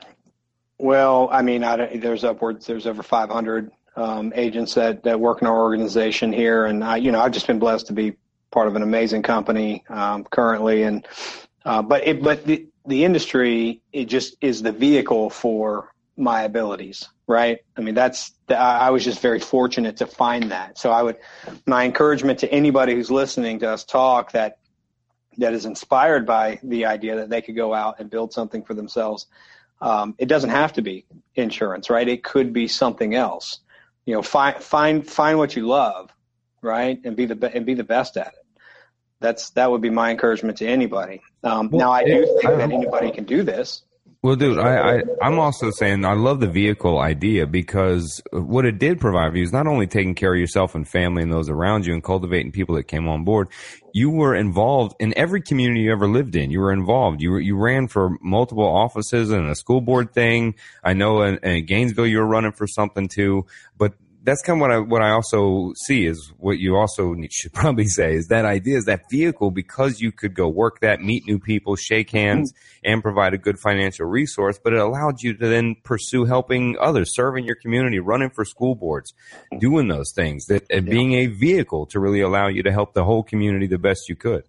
Well, I mean, there's over 500 agents that work in our organization here, and I've just been blessed to be part of an amazing company currently. And but the industry, it just is the vehicle for my abilities, right? I mean, I was just very fortunate to find that. So my encouragement to anybody who's listening to us talk that is inspired by the idea that they could go out and build something for themselves. It doesn't have to be insurance, right? It could be something else. Find what you love, right, and be the best at it. That would be my encouragement to anybody. Now, I do think that anybody can do this. Well, dude, I'm also saying I love the vehicle idea because what it did provide for you is not only taking care of yourself and family and those around you and cultivating people that came on board. You were involved in every community you ever lived in. You were involved. You ran for multiple offices and a school board thing. I know in Gainesville you were running for something too, but that's kind of what I also see is what you also should probably say is that idea is that vehicle because you could go work that, meet new people, shake hands, and provide a good financial resource, but it allowed you to then pursue helping others, serving your community, running for school boards, doing those things, being a vehicle to really allow you to help the whole community the best you could.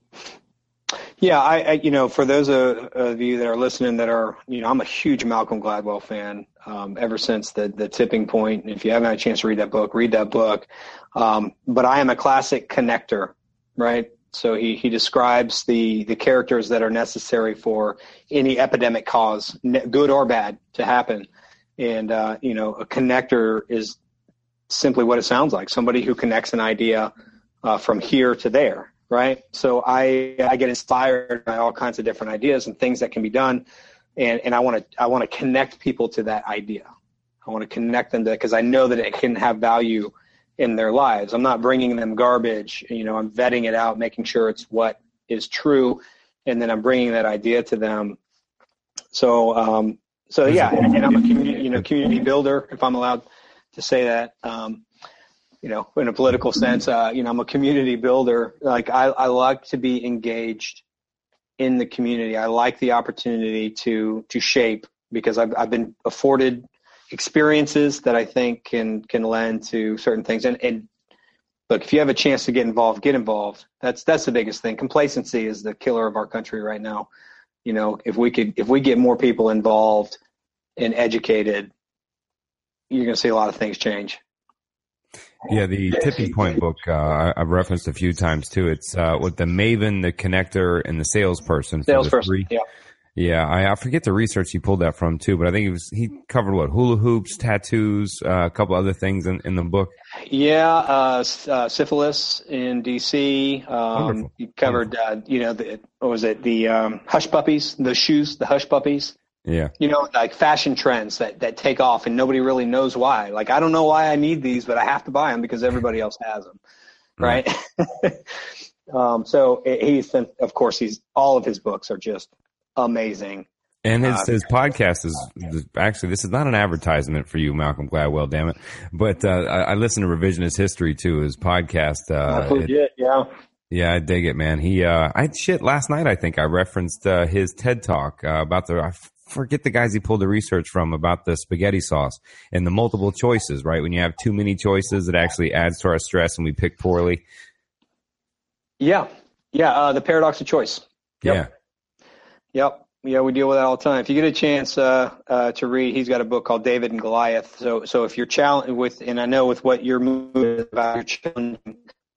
Yeah, I for those of you that are listening that are, I'm a huge Malcolm Gladwell fan ever since the tipping point. And if you haven't had a chance to read that book, read that book. But I am a classic connector, right? So he describes the characters that are necessary for any epidemic cause, good or bad, to happen. And, a connector is simply what it sounds like, somebody who connects an idea from here to there. Right. So I get inspired by all kinds of different ideas and things that can be done. And I want to connect people to that idea. I want to connect them to that because I know that it can have value in their lives. I'm not bringing them garbage. I'm vetting it out, making sure it's what is true. And then I'm bringing that idea to them. So yeah. And I'm a community builder, if I'm allowed to say that. In a political sense, I'm a community builder. Like I like to be engaged in the community. I like the opportunity to shape because I've been afforded experiences that I think can lend to certain things. And look, if you have a chance to get involved, get involved. That's the biggest thing. Complacency is the killer of our country right now. If we get more people involved and educated, you're going to see a lot of things change. Yeah, the Tipping Point book I've referenced a few times too. It's with the maven, the connector, and the salesperson. Salesperson, yeah. Yeah, I forget the research he pulled that from too, but I think he covered hula hoops, tattoos, a couple other things in the book. Yeah, syphilis in DC. He covered, the hush puppies, the shoes, the hush puppies. Yeah. Like fashion trends that take off and nobody really knows why. Like, I don't know why I need these, but I have to buy them because everybody else has them. Right. So of course, all of his books are just amazing. And his podcast is actually, this is not an advertisement for you, Malcolm Gladwell, damn it. But, I listen to Revisionist History too, his podcast. That's legit. Yeah. Yeah, I dig it, man. Last night I think I referenced his TED Talk about forget the guys he pulled the research from about the spaghetti sauce and the multiple choices, right? When you have too many choices, it actually adds to our stress and we pick poorly. Yeah. The paradox of choice. Yep. Yeah, we deal with that all the time. If you get a chance to read, he's got a book called David and Goliath. So if you're challenged with, and I know with what you're moving about, your challenging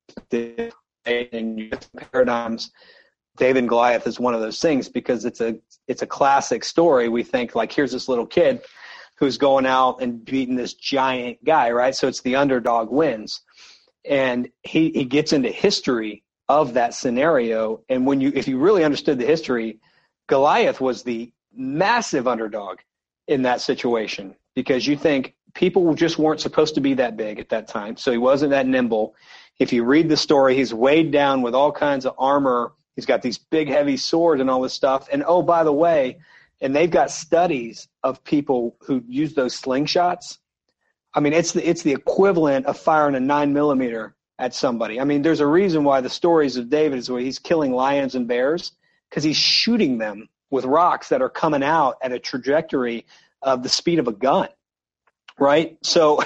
and your paradigms, David and Goliath is one of those things because it's a classic story. We think like, here's this little kid who's going out and beating this giant guy, right? So it's the underdog wins, and he gets into history of that scenario. And if you really understood the history, Goliath was the massive underdog in that situation, because you think people just weren't supposed to be that big at that time. So he wasn't that nimble. If you read the story, he's weighed down with all kinds of armor. He's got these big, heavy swords and all this stuff. And oh, by the way, and they've got studies of people who use those slingshots. I mean, it's the equivalent of firing a 9mm at somebody. I mean, there's a reason why the stories of David is where he's killing lions and bears, because he's shooting them with rocks that are coming out at a trajectory of the speed of a gun, right? So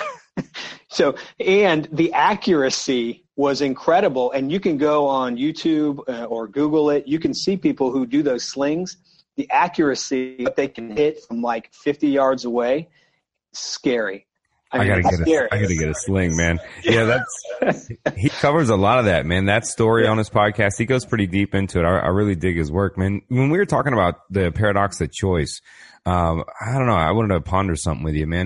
and the accuracy was incredible. And you can go on YouTube or Google it. You can see people who do those slings. The accuracy that they can hit from like 50 yards away, scary. I gotta get a sling, man. Yeah, he covers a lot of that, man. That story on his podcast, he goes pretty deep into it. I really dig his work, man. When we were talking about the paradox of choice, I don't know. I wanted to ponder something with you, man.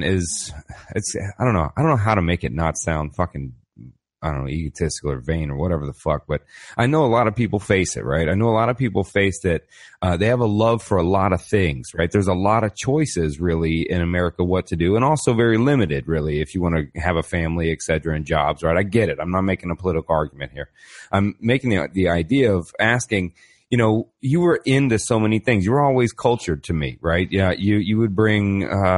I don't know how to make it not sound fucking, I don't know, egotistical or vain or whatever the fuck, but I know a lot of people face it, right? I know a lot of people face that, they have a love for a lot of things, right? There's a lot of choices really in America what to do, and also very limited really if you want to have a family, et cetera, and jobs, right? I get it. I'm not making a political argument here. I'm making the idea of asking, you know, you were into so many things. You were always cultured to me, right? Yeah. You would bring,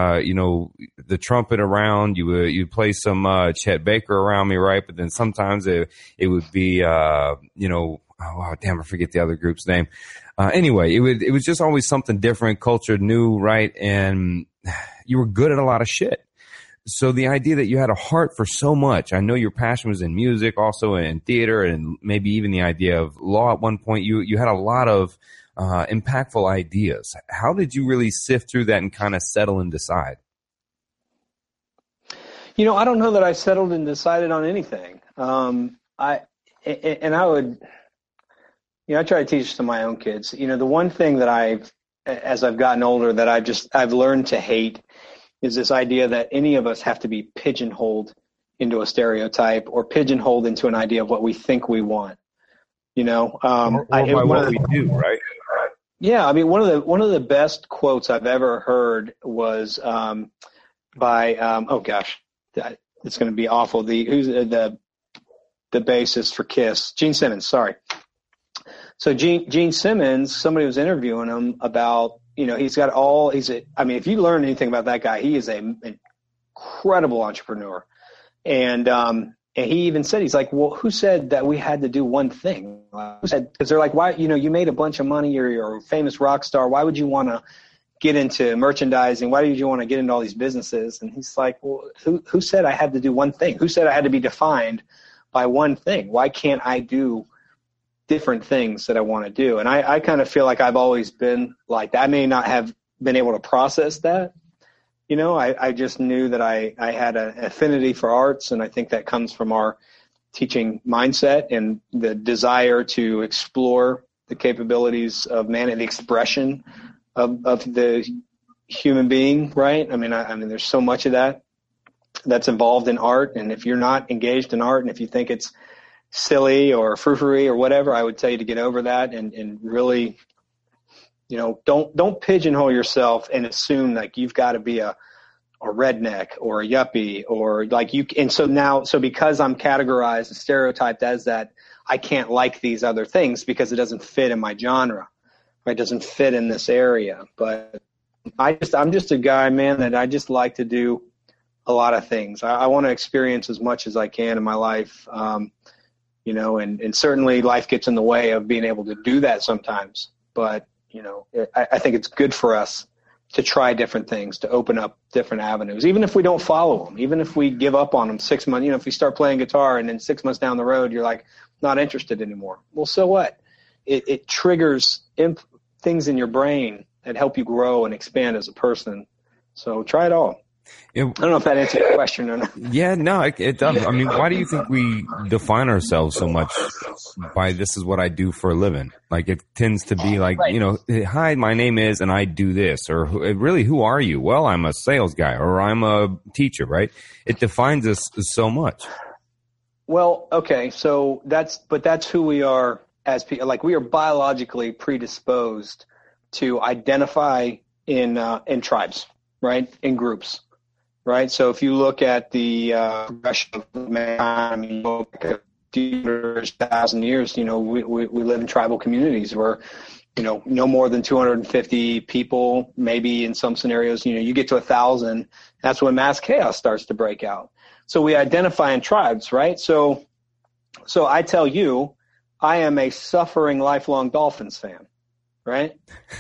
the trumpet around. You'd play some, Chet Baker around me, right? But then sometimes it would be, oh, wow, damn, I forget the other group's name. Anyway, it was just always something different, cultured, new, right? And you were good at a lot of shit. So the idea that you had a heart for so much, I know your passion was in music, also in theater, and maybe even the idea of law at one point. You had a lot of impactful ideas. How did you really sift through that and kind of settle and decide? I don't know that I settled and decided on anything. I try to teach to my own kids. The one thing that as I've gotten older, that I've learned to hate is this idea that any of us have to be pigeonholed into a stereotype or pigeonholed into an idea of what we think we want. Or by what we do, right? Yeah, I mean, one of the best quotes I've ever heard was by oh gosh, it's going to be awful. Who's the bassist for Kiss? Gene Simmons. Sorry. So Gene Simmons, somebody was interviewing him about. If you learn anything about that guy, he is an incredible entrepreneur. And he even said, he's like, well, who said that we had to do one thing? Who said, because they're like, why, you made a bunch of money, you're a famous rock star. Why would you want to get into merchandising? Why did you want to get into all these businesses? And he's like, well, who said I had to do one thing? Who said I had to be defined by one thing? Why can't I do different things that I want to do? And I kind of feel like I've always been like that. I may not have been able to process that. I just knew that I had an affinity for arts, and I think that comes from our teaching mindset and the desire to explore the capabilities of man and the expression of the human being, right? I mean, there's so much of that's involved in art, and if you're not engaged in art, and if you think it's silly or frou-frou or whatever, I would tell you to get over that and really, don't pigeonhole yourself and assume like you've got to be a redneck or a yuppie or like you. And so because I'm categorized and stereotyped as that, I can't like these other things because it doesn't fit in my genre. Right? It doesn't fit in this area. But I'm just a guy, man, that I just like to do a lot of things. I want to experience as much as I can in my life. And certainly life gets in the way of being able to do that sometimes. But, I think it's good for us to try different things, to open up different avenues, even if we don't follow them, even if we give up on them 6 months, if we start playing guitar and then 6 months down the road, you're like, not interested anymore. Well, so what? It triggers things in your brain that help you grow and expand as a person. So try it all. I don't know if that answered your question or not. Yeah, no, it does. I mean, why do you think we define ourselves so much by this is what I do for a living? Like, it tends to be like, hi, my name is, and I do this. Or really, who are you? Well, I'm a sales guy, or I'm a teacher, right? It defines us so much. Well, okay, so that's who we are as people. Like, we are biologically predisposed to identify in tribes, right? In groups. Right. So if you look at the progression of mankind, 1,000 years, we live in tribal communities where, no more than 250 people, maybe in some scenarios, you get to 1,000. That's when mass chaos starts to break out. So we identify in tribes, right? So I tell you, I am a suffering lifelong Dolphins fan, right?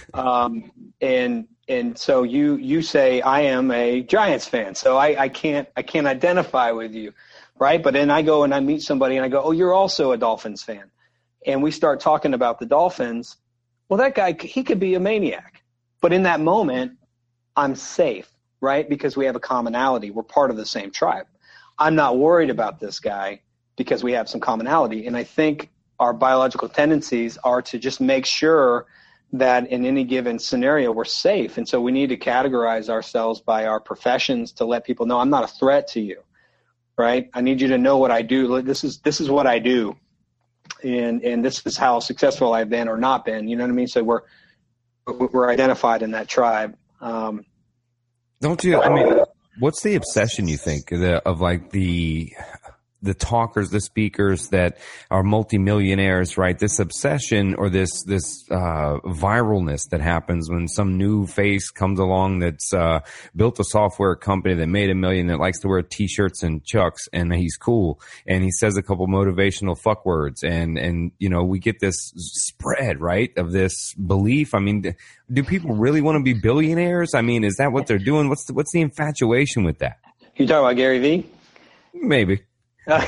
And so you say I am a Giants fan, so I can't identify with you, right? But then I go and I meet somebody and I go, oh, you're also a Dolphins fan, and we start talking about the Dolphins. Well, that guy, he could be a maniac, but in that moment, I'm safe, right? Because we have a commonality. We're part of the same tribe. I'm not worried about this guy because we have some commonality, and I think our biological tendencies are to just make sure that in any given scenario we're safe. And so we need to categorize ourselves by our professions to let people know I'm not a threat to you, right? I need you to know what I do. This is what I do. And this is how successful I've been or not been. You know what I mean? So we're identified in that tribe. Don't you? I mean, what's the obsession you think of like the talkers, the speakers that are multimillionaires, right? This obsession or this viralness that happens when some new face comes along that's built a software company that made $1 million, that likes to wear t-shirts and chucks, and he's cool, and he says a couple motivational fuck words, and we get this spread, right, of this belief. I mean, do people really want to be billionaires? I mean, is that what they're doing? What's the infatuation with that? You talking about Gary Vee? Maybe. I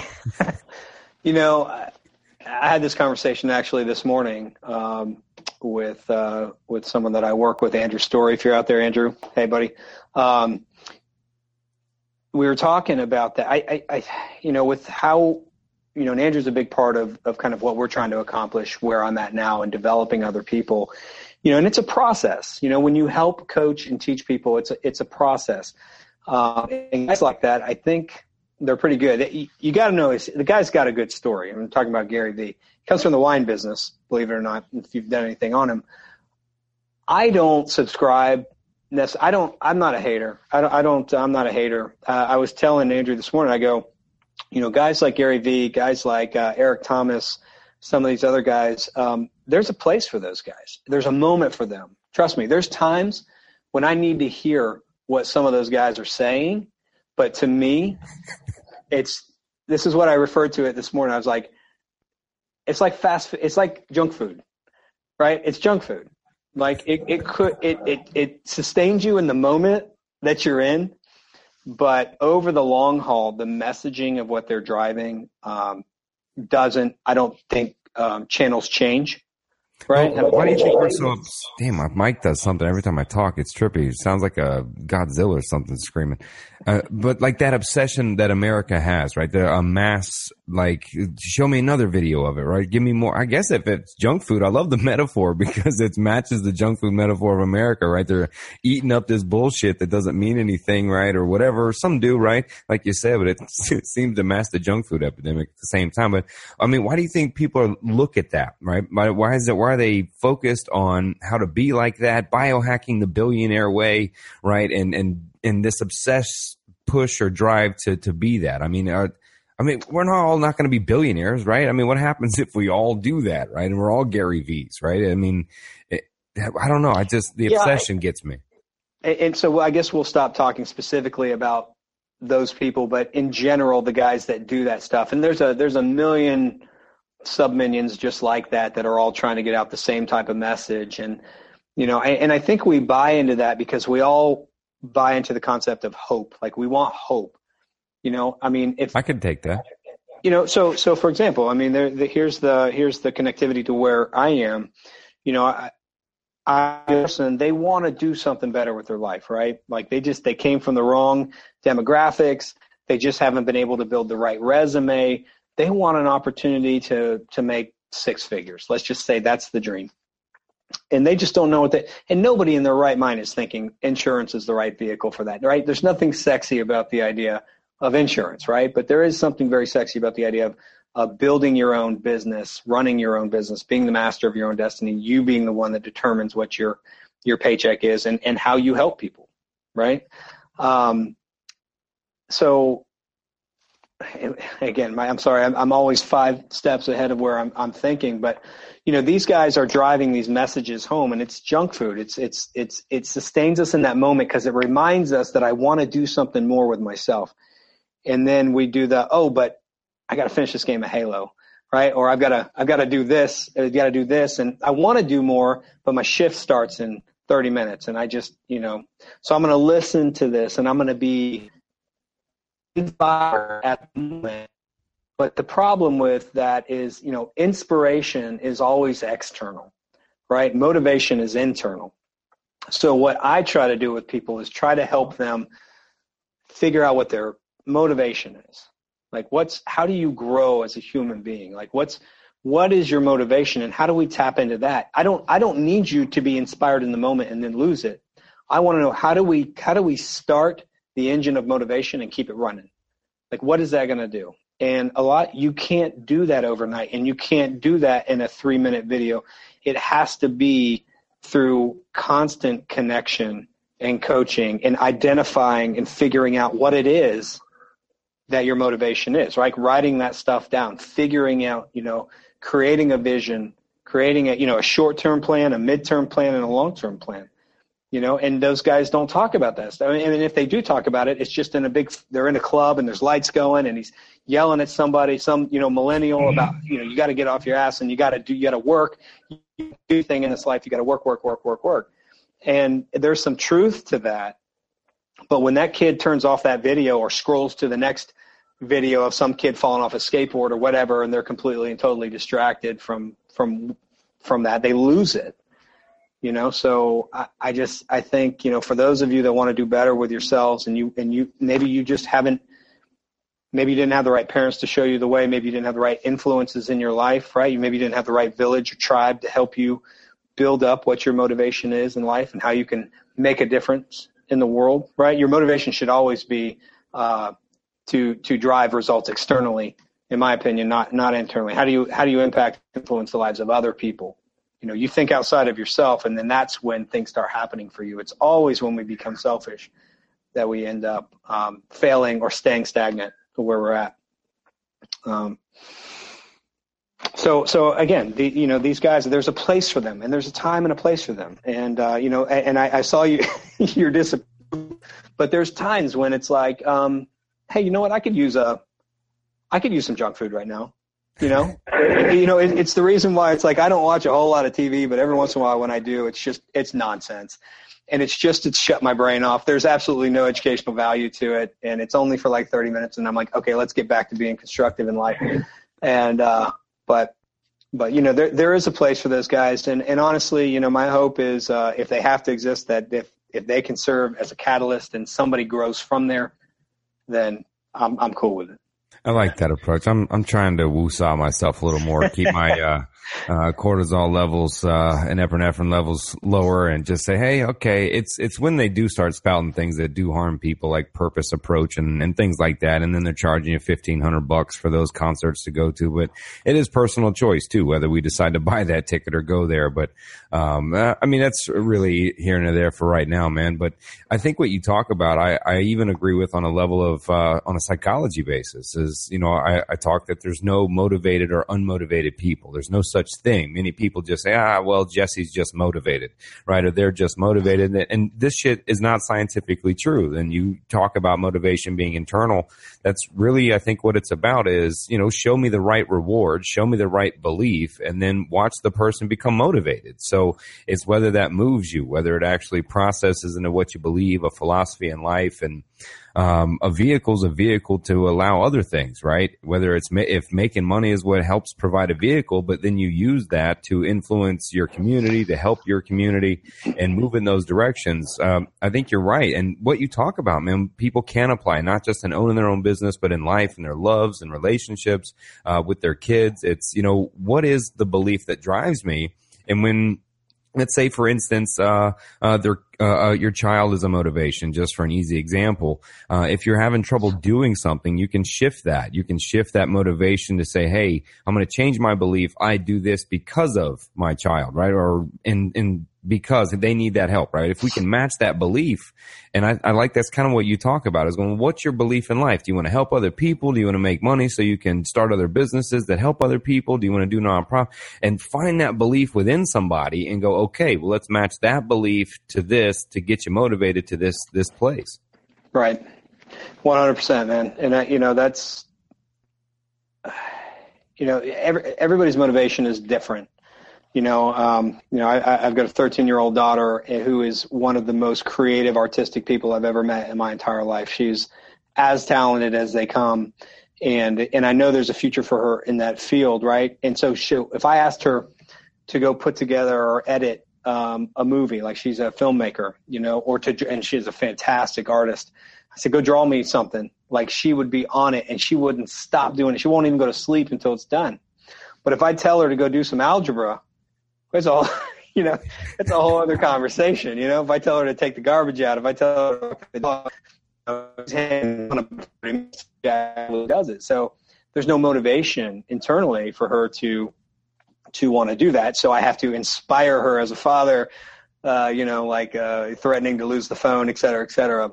had this conversation actually this morning with someone that I work with, Andrew Story. If you're out there, Andrew, hey buddy. We were talking about that. I with how, and Andrew's a big part of kind of what we're trying to accomplish where I'm at now and developing other people, and it's a process. When you help coach and teach people, it's a process. And guys like that, I think, they're pretty good. You got to know the guy's got a good story. I'm talking about Gary Vee. He comes from the wine business, believe it or not, if you've done anything on him. I don't subscribe. I'm not a hater. I'm not a hater. I was telling Andrew this morning, I go, guys like Gary Vee, guys like Eric Thomas, some of these other guys, there's a place for those guys. There's a moment for them. Trust me, there's times when I need to hear what some of those guys are saying. But to me, this is what I referred to it this morning. I was like, it's like fast food. It's like junk food, right? It's junk food. Like it sustains you in the moment that you're in, but over the long haul, the messaging of what they're driving doesn't. I don't think channels change. Right? Why do you think we're so? Damn, my mic does something every time I talk. It's trippy. It sounds like a Godzilla or something screaming. But like that obsession that America has, right? A mass, like, show me another video of it, right? Give me more. I guess if it's junk food, I love the metaphor because it matches the junk food metaphor of America, right? They're eating up this bullshit that doesn't mean anything, right? Or whatever. Some do, right? Like you said, but it seems to match the junk food epidemic at the same time. But I mean, why do you think people look at that, right? Why are they focused on how to be like that, biohacking the billionaire way, right? And this obsessed push or drive to be that. I mean, we're not going to be billionaires, right? I mean, what happens if we all do that, right? And we're all Gary V's, right? I mean, I don't know. The obsession gets me. And so I guess we'll stop talking specifically about those people, but in general, the guys that do that stuff. And there's a million sub-minions just like that are all trying to get out the same type of message. And And I think we buy into that because we all buy into the concept of hope. Like we want hope, if I could take that, so for example, here's the connectivity to where I am, they want to do something better with their life, right? Like they came from the wrong demographics. They just haven't been able to build the right resume. They want an opportunity to make six figures. Let's just say that's the dream. And they just don't know and nobody in their right mind is thinking insurance is the right vehicle for that, right? There's nothing sexy about the idea of insurance, right? But there is something very sexy about the idea of building your own business, running your own business, being the master of your own destiny, you being the one that determines what your paycheck is and how you help people, right? So again, I'm sorry, I'm always 5 steps ahead of where I'm thinking, but these guys are driving these messages home, and it's junk food. It sustains us in that moment because it reminds us that I want to do something more with myself. And then we do but I got to finish this game of Halo, right? Or I've got to do this. I've got to do this, and I want to do more, but my shift starts in 30 minutes, and I just, so I'm going to listen to this, and I'm going to be inspired at the moment. But the problem with that is, inspiration is always external, right? Motivation is internal. So what I try to do with people is try to help them figure out what their motivation is. Like how do you grow as a human being? Like what is your motivation, and how do we tap into that? I don't need you to be inspired in the moment and then lose it. I want to know how do we start the engine of motivation and keep it running? Like what is that going to do? And you can't do that overnight, and you can't do that in a 3-minute video. It has to be through constant connection and coaching and identifying and figuring out what it is that your motivation is, right? Writing that stuff down, figuring out, creating a vision, creating a short-term plan, a mid-term plan, and a long-term plan, and those guys don't talk about that stuff. And if they do talk about it, it's just they're in a club and there's lights going and he's yelling at somebody, some, millennial about, you got to get off your ass and you got to work, you do thing in this life. You got to work. And there's some truth to that. But when that kid turns off that video or scrolls to the next video of some kid falling off a skateboard or whatever, and they're completely and totally distracted from that, they lose it. So I think, for those of you that want to do better with yourselves and you maybe you just maybe you didn't have the right parents to show you the way. Maybe you didn't have the right influences in your life, right? Maybe you didn't have the right village or tribe to help you build up what your motivation is in life and how you can make a difference in the world, right? Your motivation should always be to drive results externally, in my opinion, not internally. How do you impact, influence the lives of other people? You think outside of yourself, and then that's when things start happening for you. It's always when we become selfish that we end up failing or staying stagnant to where we're at. So again, these guys, there's a place for them, and there's a time and a place for them. And and I saw you're disappointed, but there's times when it's like, hey, you know what? I could use some junk food right now. It's the reason why it's like I don't watch a whole lot of TV, but every once in a while when I do, it's nonsense. And it's shut my brain off. There's absolutely no educational value to it. And it's only for like 30 minutes. And I'm like, okay, let's get back to being constructive in life. And, but there is a place for those guys. And honestly, my hope is, if they have to exist, that if they can serve as a catalyst and somebody grows from there, then I'm cool with it. I like that approach. I'm trying to woosah myself a little more, keep my cortisol levels and epinephrine levels lower, and just say, hey, okay, it's when they do start spouting things that do harm people, like Purpose Approach and things like that, and then they're charging you $1,500 for those concerts to go to. But it is personal choice too, whether we decide to buy that ticket or go there. But that's really here and there for right now, man. But I think what you talk about, I even agree with on a level of on a psychology basis. Is I talk that there's no motivated or unmotivated people. There's no such such thing. Many people just say, well, Jesse's just motivated, right? Or they're just motivated. And this shit is not scientifically true. And you talk about motivation being internal. That's really, I think, what it's about is, show me the right reward, show me the right belief, and then watch the person become motivated. So it's whether that moves you, whether it actually processes into what you believe, a philosophy in life, and a vehicle's a vehicle to allow other things, right? Whether it's if making money is what helps provide a vehicle, but then you use that to influence your community, to help your community and move in those directions. I think you're right. And what you talk about, man, people can apply not just in owning their own business, but in life and their loves and relationships, with their kids. It's, what is the belief that drives me? And when, let's say, for instance, your child is a motivation, just for an easy example. If you're having trouble doing something, you can shift that. You can shift that motivation to say, hey, I'm going to change my belief. I do this because of my child, right? Or because they need that help, right? If we can match that belief, and I like that's kind of what you talk about, is going, what's your belief in life? Do you want to help other people? Do you want to make money so you can start other businesses that help other people? Do you want to do nonprofit? And find that belief within somebody and go, okay, well, let's match that belief to this to get you motivated to this place. Right. 100%, man. And that's, everybody's motivation is different. I've got a 13-year-old daughter who is one of the most creative, artistic people I've ever met in my entire life. She's as talented as they come. And I know there's a future for her in that field, right? And so if I asked her to go put together or edit a movie, like she's a filmmaker, and she's a fantastic artist, I said, go draw me something. Like, she would be on it and she wouldn't stop doing it. She won't even go to sleep until it's done. But if I tell her to go do some algebra, it's all, it's a whole other conversation. If I tell her to take the garbage out, if I tell her to does it. So there's no motivation internally for her to want to do that. So I have to inspire her as a father, threatening to lose the phone, et cetera, et cetera.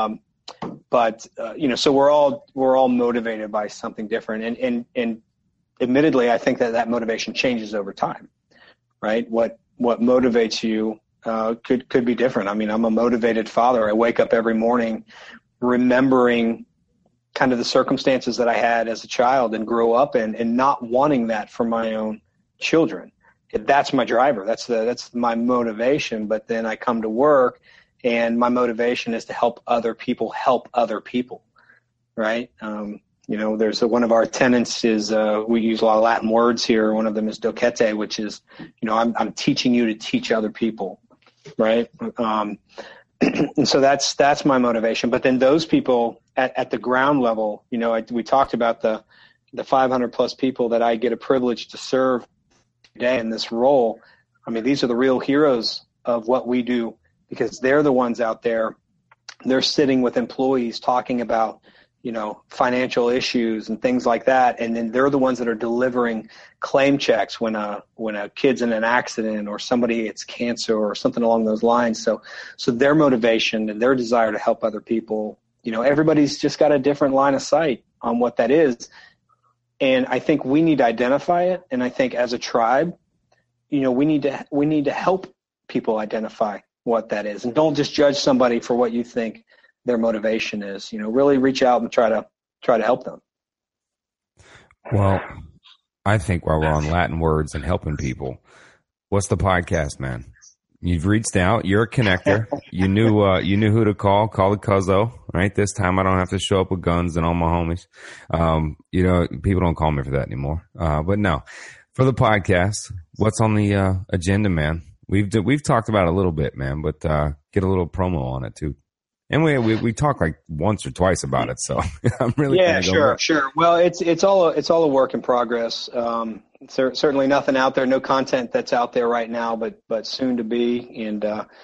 So we're all motivated by something different. And admittedly, I think that motivation changes over time. Right? What motivates you could be different. I mean, I'm a motivated father. I wake up every morning remembering kind of the circumstances that I had as a child and grew up in, and not wanting that for my own children. That's my driver. That's my motivation. But then I come to work, and my motivation is to help other people, right? There's one of our tenets is we use a lot of Latin words here. One of them is docete, which is, I'm teaching you to teach other people, right? And so that's my motivation. But then those people at the ground level, we talked about the 500 plus people that I get a privilege to serve today in this role. I mean, these are the real heroes of what we do, because they're the ones out there. They're sitting with employees talking about, financial issues and things like that. And then they're the ones that are delivering claim checks when a kid's in an accident or somebody gets cancer or something along those lines. So their motivation and their desire to help other people, everybody's just got a different line of sight on what that is. And I think we need to identify it. And I think as a tribe, we need to help people identify what that is, and don't just judge somebody for what you think their motivation is. Really reach out and try to help them. Well, I think while we're on Latin words and helping people, what's the podcast, man? You've reached out. You're a connector. You knew who to call. Call the Cuzzo, right? This time I don't have to show up with guns and all my homies. People don't call me for that anymore. But no, for the podcast, what's on the agenda, man? We've talked about it a little bit, man, but get a little promo on it too. And we talk like once or twice about it, so I'm really sure. Well, it's all a work in progress. Certainly nothing out there, no content that's out there right now, but soon to be. And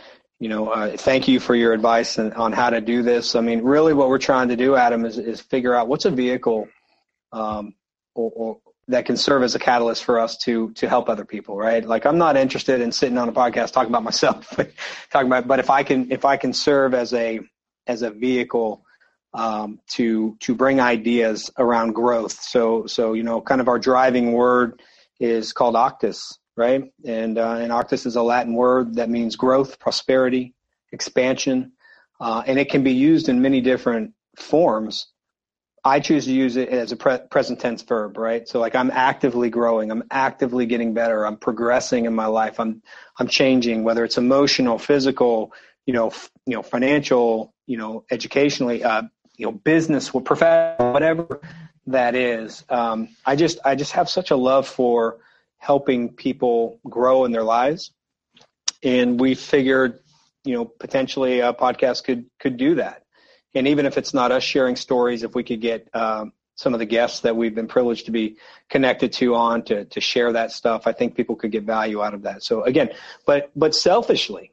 thank you for your advice on how to do this. I mean, really, what we're trying to do, Adam, is figure out what's a vehicle, or that can serve as a catalyst for us to help other people, right? Like, I'm not interested in sitting on a podcast talking about myself, but if I can serve as a vehicle to bring ideas around growth. So kind of our driving word is called Octus, right? And Octus is a Latin word that means growth, prosperity, expansion, and it can be used in many different forms. I choose to use it as a present tense verb, right? So like I'm actively growing, I'm actively getting better, I'm progressing in my life, I'm changing, whether it's emotional, physical, financial, educationally, business, professional, whatever that is. I just have such a love for helping people grow in their lives, and we figured, potentially a podcast could do that. And even if it's not us sharing stories, if we could get some of the guests that we've been privileged to be connected to on to share that stuff, I think people could get value out of that. So again, but selfishly,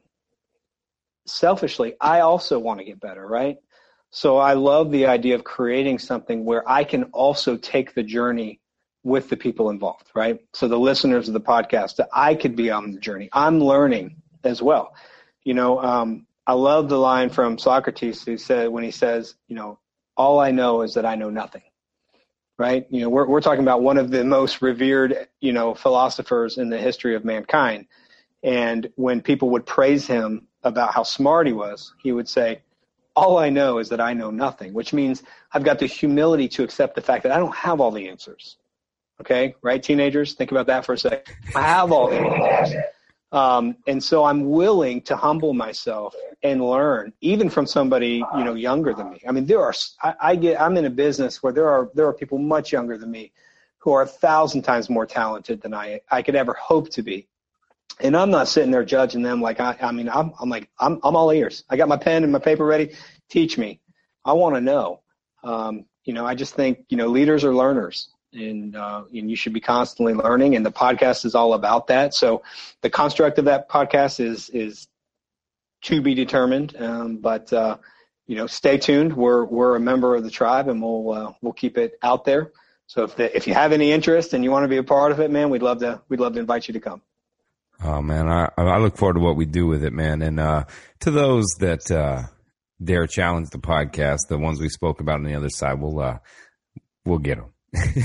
I also want to get better, right? So I love the idea of creating something where I can also take the journey with the people involved, right? So the listeners of the podcast, that I could be on the journey. I'm learning as well. I love the line from Socrates when he says, all I know is that I know nothing, right? We're talking about one of the most revered, philosophers in the history of mankind. And when people would praise him about how smart he was, he would say, all I know is that I know nothing, which means I've got the humility to accept the fact that I don't have all the answers. Okay, right, teenagers? Think about that for a second. I have all the answers. And so I'm willing to humble myself and learn, even from somebody, younger than me. I mean, I'm in a business where there are people much younger than me who are 1,000 times more talented than I could ever hope to be. And I'm not sitting there judging them like I'm all ears. I got my pen and my paper ready. Teach me. I want to know. I just think, leaders are learners. And you should be constantly learning, and the podcast is all about that. So the construct of that podcast is to be determined. But stay tuned. We're a member of the tribe, and we'll keep it out there. So if you have any interest and you want to be a part of it, man, we'd love to invite you to come. Oh man, I look forward to what we do with it, man. And to those that dare challenge the podcast, the ones we spoke about on the other side, we'll get them.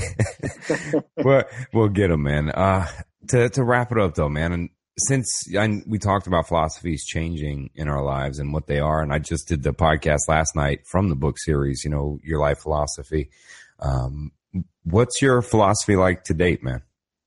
We'll get them, man. To wrap it up though, man, and since we talked about philosophies changing in our lives and what they are, and I just did the podcast last night from the book series, Your Life Philosophy. What's your philosophy like to date, man?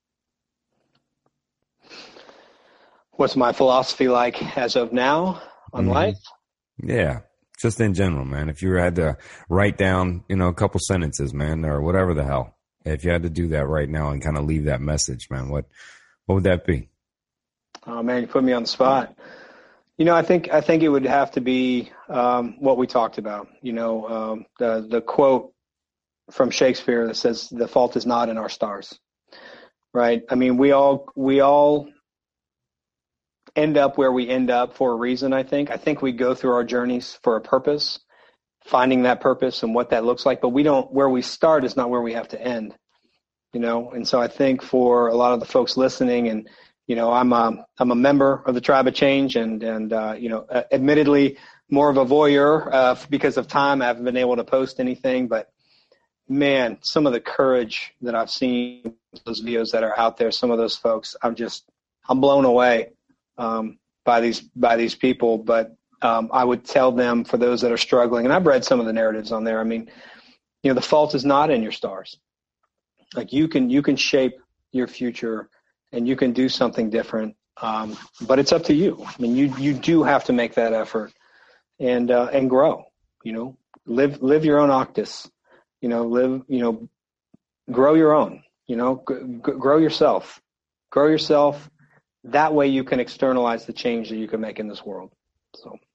What's my philosophy like as of now on life? Yeah. Just in general, man. If you had to write down, a couple sentences, man, or whatever the hell, if you had to do that right now and kind of leave that message, man, what would that be? Oh man, you put me on the spot. I think it would have to be what we talked about. The quote from Shakespeare that says, "The fault is not in our stars." Right? I mean, we all end up where we end up for a reason, I think we go through our journeys for a purpose, finding that purpose and what that looks like, but where we start is not where we have to end, and so I think for a lot of the folks listening, and I'm a member of the Tribe of Change, and admittedly more of a voyeur because of time. I haven't been able to post anything, but man, some of the courage that I've seen, those videos that are out there, some of those folks, I'm blown away by these people. But I would tell them, for those that are struggling, and I've read some of the narratives on there. I mean, the fault is not in your stars. Like you can shape your future and you can do something different. But it's up to you. I mean, you do have to make that effort and grow, live your own octus, grow your own, grow yourself. That way you can externalize the change that you can make in this world. So